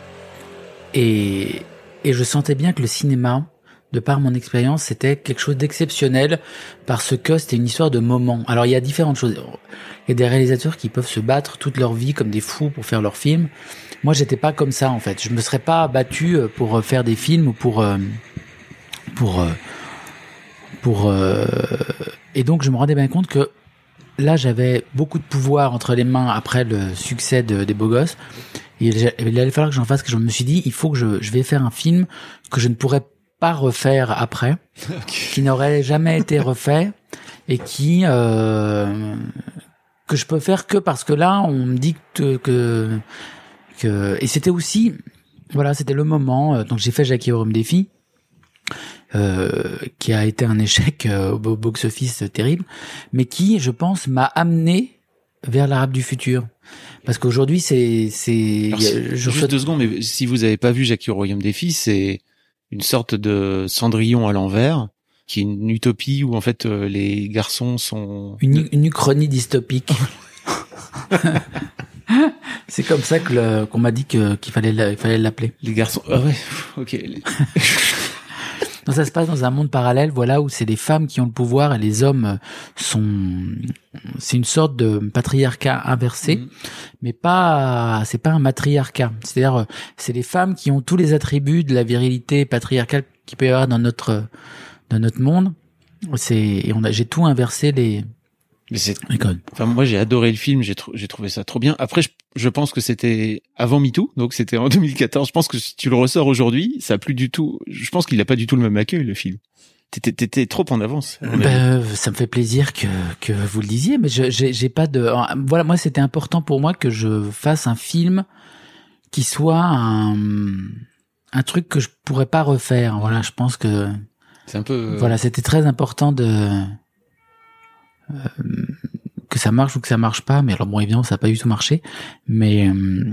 [SPEAKER 5] et, et je sentais bien que le cinéma, de par mon expérience, c'était quelque chose d'exceptionnel parce que c'était une histoire de moment. Alors, il y a différentes choses. Il y a des réalisateurs qui peuvent se battre toute leur vie comme des fous pour faire leurs films. Moi, j'étais pas comme ça, en fait. Je me serais pas battu pour faire des films ou pour, pour, pour, et donc, je me rendais bien compte que là, j'avais beaucoup de pouvoir entre les mains après le succès de, des Beaux Gosses. Et il allait falloir que j'en fasse, que je me suis dit, il faut que je, je vais faire un film que je ne pourrais pas refaire après, okay. Qui n'aurait jamais été refait et qui euh, que je peux faire que parce que là on me dit que que, que et c'était aussi voilà c'était le moment. Donc j'ai fait Jackie Horum Défi euh, qui a été un échec euh, au box-office terrible, mais qui je pense m'a amené vers l'Arabe du futur. Parce qu'aujourd'hui c'est c'est
[SPEAKER 4] Alors,
[SPEAKER 5] je
[SPEAKER 4] juste
[SPEAKER 5] reçois...
[SPEAKER 4] deux secondes, mais si vous avez pas vu Jackie au Royaume des Filles, c'est une sorte de Cendrillon à l'envers, qui est une utopie où en fait euh, les garçons sont
[SPEAKER 5] une, une uchronie dystopique. C'est comme ça que le, qu'on m'a dit que qu'il fallait la, qu'il fallait l'appeler.
[SPEAKER 4] Les garçons. Ah ouais. Ok.
[SPEAKER 5] Donc ça se passe dans un monde parallèle, voilà, où c'est les femmes qui ont le pouvoir et les hommes sont. C'est une sorte de patriarcat inversé, mmh. mais pas. C'est pas un matriarcat. C'est-à-dire, c'est les femmes qui ont tous les attributs de la virilité patriarcale qu'il peut y avoir dans notre dans notre monde. C'est et on a. J'ai tout inversé les.
[SPEAKER 4] Mais c'est. Enfin, moi, j'ai adoré le film. J'ai tr... j'ai trouvé ça trop bien. Après, je, je pense que c'était avant MeToo, donc c'était en deux mille quatorze. Je pense que si tu le ressors aujourd'hui, ça a plus du tout. Je pense qu'il a pas du tout le même accueil, le film. T'étais, t'étais trop en avance.
[SPEAKER 5] Ben, ça me fait plaisir que que vous le disiez, mais je, j'ai j'ai pas de. Voilà, moi, c'était important pour moi que je fasse un film qui soit un un truc que je pourrais pas refaire. Voilà, je pense que.
[SPEAKER 4] C'est un peu.
[SPEAKER 5] Voilà, c'était très important de. Euh, que ça marche ou que ça marche pas, mais alors bon évidemment ça a pas du tout marché, mais euh,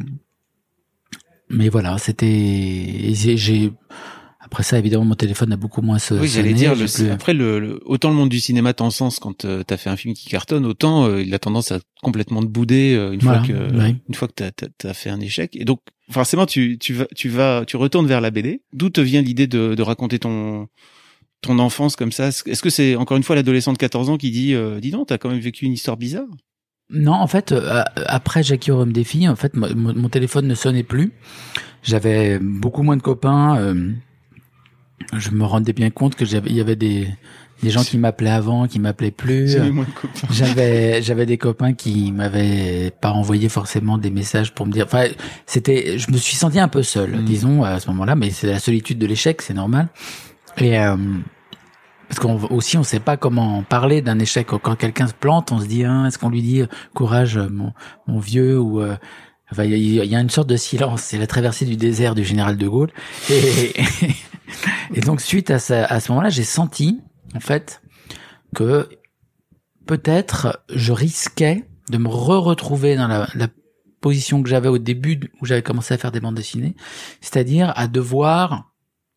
[SPEAKER 5] mais voilà c'était j'ai, j'ai après ça évidemment mon téléphone a beaucoup moins sonné.
[SPEAKER 4] Oui, j'allais dire le,
[SPEAKER 5] plus...
[SPEAKER 4] après le, le autant le monde du cinéma t'encense quand euh, t'as fait un film qui cartonne, autant euh, il a tendance à complètement te bouder euh, une
[SPEAKER 5] voilà,
[SPEAKER 4] fois que
[SPEAKER 5] oui.
[SPEAKER 4] une fois que t'as, t'as t'as fait un échec. Et donc forcément tu tu vas tu vas tu retournes vers la B D. D'où te vient l'idée de de raconter ton ton enfance comme ça? Est-ce que c'est encore une fois l'adolescent de quatorze ans qui dit euh, dis donc, t'as quand même vécu une histoire bizarre?
[SPEAKER 5] Non, en fait, euh, après Jackie Horum Défi, en fait, mon, mon téléphone ne sonnait plus. J'avais beaucoup moins de copains. Euh, je me rendais bien compte que j'avais, il y avait des des gens qui m'appelaient avant, qui m'appelaient plus.
[SPEAKER 4] J'avais moins de copains.
[SPEAKER 5] J'avais j'avais des copains qui m'avaient pas envoyé forcément des messages pour me dire. Enfin, c'était, je me suis senti un peu seul, mmh. disons à ce moment-là. Mais c'est la solitude de l'échec, c'est normal. Et euh, parce qu'on aussi on sait pas comment parler d'un échec. Quand quelqu'un se plante, on se dit hein, est-ce qu'on lui dit courage mon mon vieux ou euh, enfin il y, y a une sorte de silence. C'est la traversée du désert du général de Gaulle. Et et donc suite à ça, à ce moment-là, j'ai senti en fait que peut-être je risquais de me re-retrouver dans la, la position que j'avais au début où j'avais commencé à faire des bandes dessinées, c'est-à-dire à devoir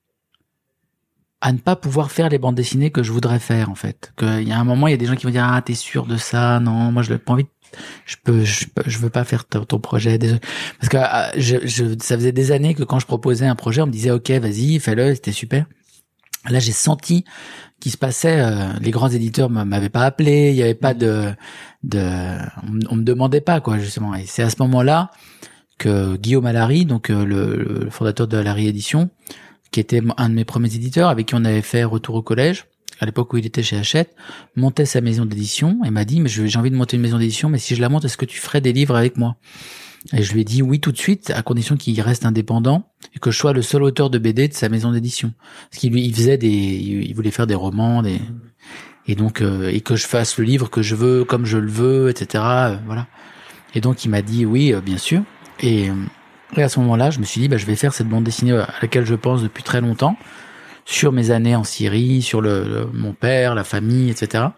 [SPEAKER 5] à ne pas pouvoir faire les bandes dessinées que je voudrais faire en fait. Que il y a un moment il y a des gens qui vont dire ah t'es sûr de ça, non moi je n'ai pas envie, je peux je, je veux pas faire ton, ton projet, désolé. Parce que euh, je, je ça faisait des années que quand je proposais un projet on me disait ok vas-y fais-le, c'était super. Là j'ai senti qu'il se passait, euh, les grands éditeurs m'avaient pas appelé, il y avait pas de de on, on me demandait pas quoi justement, et c'est à ce moment-là que Guillaume Allary, donc euh, le, le fondateur de Allary Édition, qui était un de mes premiers éditeurs, avec qui on avait fait Retour au collège, à l'époque où il était chez Hachette, montait sa maison d'édition et m'a dit, mais j'ai envie de monter une maison d'édition, mais si je la monte, est-ce que tu ferais des livres avec moi? Et je lui ai dit oui tout de suite, à condition qu'il reste indépendant et que je sois le seul auteur de B D de sa maison d'édition. Parce qu'il lui, il faisait des, il voulait faire des romans, des, et donc, euh, et que je fasse le livre que je veux, comme je le veux, et cetera. Euh, voilà. Et donc il m'a dit oui, euh, bien sûr. Et, Et à ce moment-là, je me suis dit, bah, je vais faire cette bande dessinée à laquelle je pense depuis très longtemps, sur mes années en Syrie, sur le, le mon père, la famille, et cetera.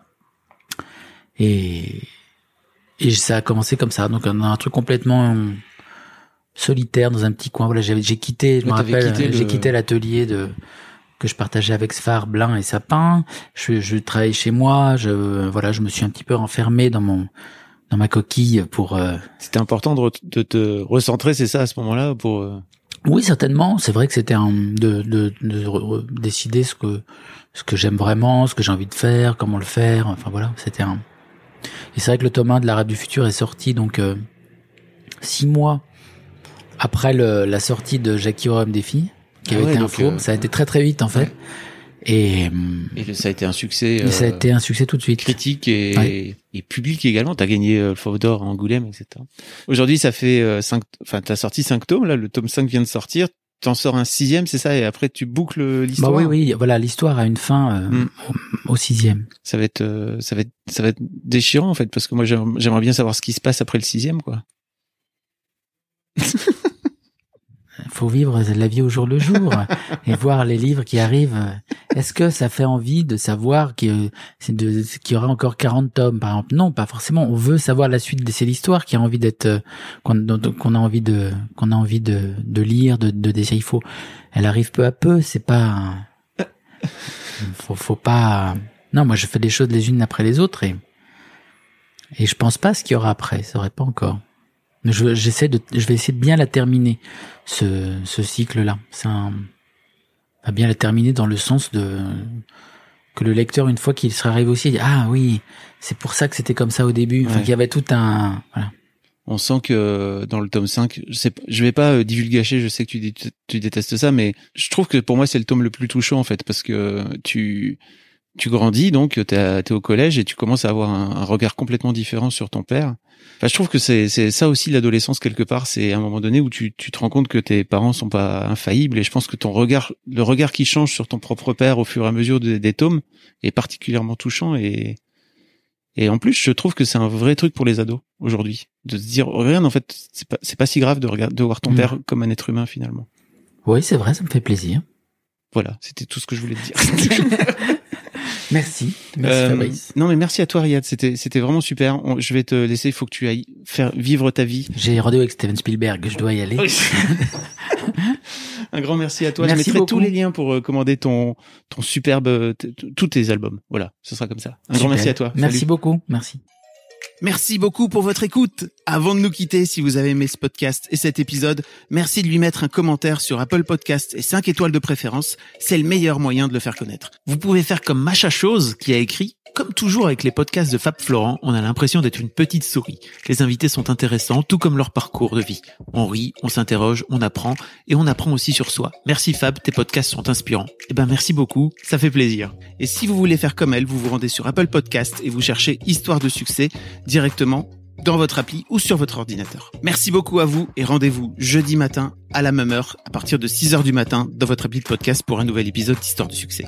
[SPEAKER 5] Et, et ça a commencé comme ça. Donc, on a un truc complètement solitaire dans un petit coin. Voilà, j'avais, j'ai quitté, je me
[SPEAKER 4] Ouais, t'avais
[SPEAKER 5] rappelle,
[SPEAKER 4] quitté le-
[SPEAKER 5] j'ai quitté l'atelier de que je partageais avec Sfar, Blin et Sapin. Je, je travaillais chez moi. Je, voilà, je me suis un petit peu renfermé dans mon, dans ma coquille pour. Euh...
[SPEAKER 4] C'était important de, re- de te recentrer, c'est ça, à ce moment-là, pour. Euh...
[SPEAKER 5] Oui, certainement. C'est vrai que c'était un, de, de, de, re- décider ce que, ce que j'aime vraiment, ce que j'ai envie de faire, comment le faire. Enfin voilà, c'était un. Et c'est vrai que le tome un de l'Arabe du futur est sorti donc euh, six mois après le, la sortie de Jackie Homme des filles, qui
[SPEAKER 4] Ah
[SPEAKER 5] avait
[SPEAKER 4] ouais,
[SPEAKER 5] été un
[SPEAKER 4] donc,
[SPEAKER 5] four.
[SPEAKER 4] euh,
[SPEAKER 5] Ça a été très très vite en fait.
[SPEAKER 4] Ouais.
[SPEAKER 5] Et,
[SPEAKER 4] Et le- ça a été un succès.
[SPEAKER 5] et ça a
[SPEAKER 4] euh,
[SPEAKER 5] été un succès tout de suite.
[SPEAKER 4] critique et,
[SPEAKER 5] Ouais.
[SPEAKER 4] et public également. T'as gagné euh, le Fauve d'Or à Angoulême, et cetera. Aujourd'hui, ça fait euh, cinq. Enfin, t'as sorti cinq tomes. Là, le tome cinq vient de sortir. T'en sors un sixième, c'est ça, et après tu boucles l'histoire.
[SPEAKER 5] Bah oui, oui, voilà, l'histoire a une fin euh,
[SPEAKER 4] Mm.
[SPEAKER 5] au, au sixième.
[SPEAKER 4] Ça va être, euh, ça va être, ça va être déchirant en fait, parce que moi j'aime- j'aimerais bien savoir ce qui se passe après le sixième, quoi.
[SPEAKER 5] Il faut vivre la vie au jour le jour et voir les livres qui arrivent. Est-ce que ça fait envie de savoir qu'il c'est de- qu'il y aura encore quarante tomes, par exemple? Non, pas forcément. On veut savoir la suite. C'est l'histoire qui a envie d'être, euh, qu'on, dont- qu'on a envie de, qu'on a envie de, de lire, de, de décider. Il faut, elle arrive peu à peu. C'est pas, un- faut, faut pas. Non, moi je fais des choses les unes après les autres et et je pense pas à ce qu'il y aura après. Ça aurait pas encore. Je, j'essaie de, je vais essayer de bien la terminer, ce, ce cycle-là. C'est un, à bien la terminer dans le sens de, que le lecteur, une fois qu'il sera arrivé aussi, dit, ah oui, c'est pour ça que c'était comme ça au début. Enfin,
[SPEAKER 4] Ouais.
[SPEAKER 5] qu'il y avait tout un, voilà.
[SPEAKER 4] On sent que euh, dans le tome cinq, je sais, pas- je vais pas euh, divulgacher, je sais que tu, dé- tu détestes ça, mais je trouve que pour moi c'est le tome le plus touchant en fait, parce que tu tu grandis, donc t'es, t'es au collège et tu commences à avoir un, un regard complètement différent sur ton père. Enfin, je trouve que c'est c'est ça aussi l'adolescence quelque part, c'est à un moment donné où tu tu te rends compte que tes parents sont pas infaillibles, et je pense que ton regard, le regard qui change sur ton propre père au fur et à mesure des, des tomes est particulièrement touchant, et et en plus je trouve que c'est un vrai truc pour les ados aujourd'hui, de se dire regarde, en fait c'est pas c'est pas si grave de regarder, de voir ton
[SPEAKER 5] Mmh.
[SPEAKER 4] père comme un être humain finalement.
[SPEAKER 5] Oui, c'est vrai, ça me fait plaisir.
[SPEAKER 4] Voilà, c'était tout ce que je voulais te dire.
[SPEAKER 5] Merci. Merci
[SPEAKER 4] Euh,
[SPEAKER 5] Fabrice.
[SPEAKER 4] non mais merci à toi Riyad, c'était c'était vraiment super. On- je vais te laisser, il faut que tu ailles faire vivre ta vie.
[SPEAKER 5] J'ai rendez-vous avec Steven Spielberg, je dois y aller.
[SPEAKER 4] Un grand merci à toi.
[SPEAKER 5] Merci
[SPEAKER 4] je mettrai
[SPEAKER 5] beaucoup.
[SPEAKER 4] tous les liens pour euh, commander ton ton superbe euh, t- t- tous tes albums. Voilà, ce sera comme ça. Un grand
[SPEAKER 5] Super.
[SPEAKER 4] merci à toi.
[SPEAKER 5] Merci
[SPEAKER 4] Salut.
[SPEAKER 5] beaucoup, merci.
[SPEAKER 3] Merci beaucoup pour votre écoute. Avant de nous quitter, si vous avez aimé ce podcast et cet épisode, merci de lui mettre un commentaire sur Apple Podcasts et cinq étoiles de préférence. C'est le meilleur moyen de le faire connaître. Vous pouvez faire comme Macha Chose qui a écrit: comme toujours avec les podcasts de Fab Florent, on a l'impression d'être une petite souris. Les invités sont intéressants, tout comme leur parcours de vie. On rit, on s'interroge, on apprend, et on apprend aussi sur soi. Merci Fab, tes podcasts sont inspirants. Eh ben merci beaucoup, ça fait plaisir. Et si vous voulez faire comme elle, vous vous rendez sur Apple Podcasts et vous cherchez Histoire de succès directement dans votre appli ou sur votre ordinateur. Merci beaucoup à vous et rendez-vous jeudi matin à la même heure, à partir de six heures du matin, dans votre appli de podcast pour un nouvel épisode d'Histoire de succès.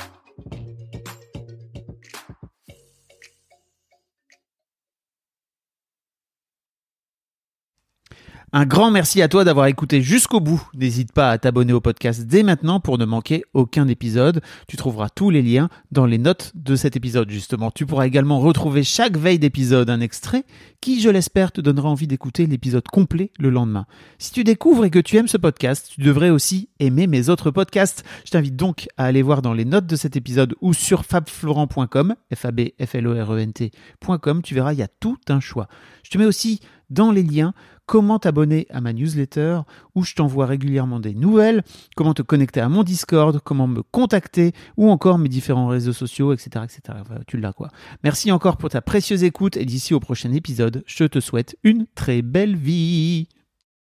[SPEAKER 3] Un grand merci à toi d'avoir écouté jusqu'au bout. N'hésite pas à t'abonner au podcast dès maintenant pour ne manquer aucun épisode. Tu trouveras tous les liens dans les notes de cet épisode justement. Tu pourras également retrouver chaque veille d'épisode un extrait qui, je l'espère, te donnera envie d'écouter l'épisode complet le lendemain. Si tu découvres et que tu aimes ce podcast, tu devrais aussi aimer mes autres podcasts. Je t'invite donc à aller voir dans les notes de cet épisode ou sur fabflorent point com, F A B F L O R E N T point com. Tu verras, il y a tout un choix. Je te mets aussi dans les liens comment t'abonner à ma newsletter où je t'envoie régulièrement des nouvelles, comment te connecter à mon Discord, comment me contacter ou encore mes différents réseaux sociaux, et cetera, et cetera. Enfin, tu l'as quoi. Merci encore pour ta précieuse écoute et d'ici au prochain épisode, je te souhaite une très belle vie.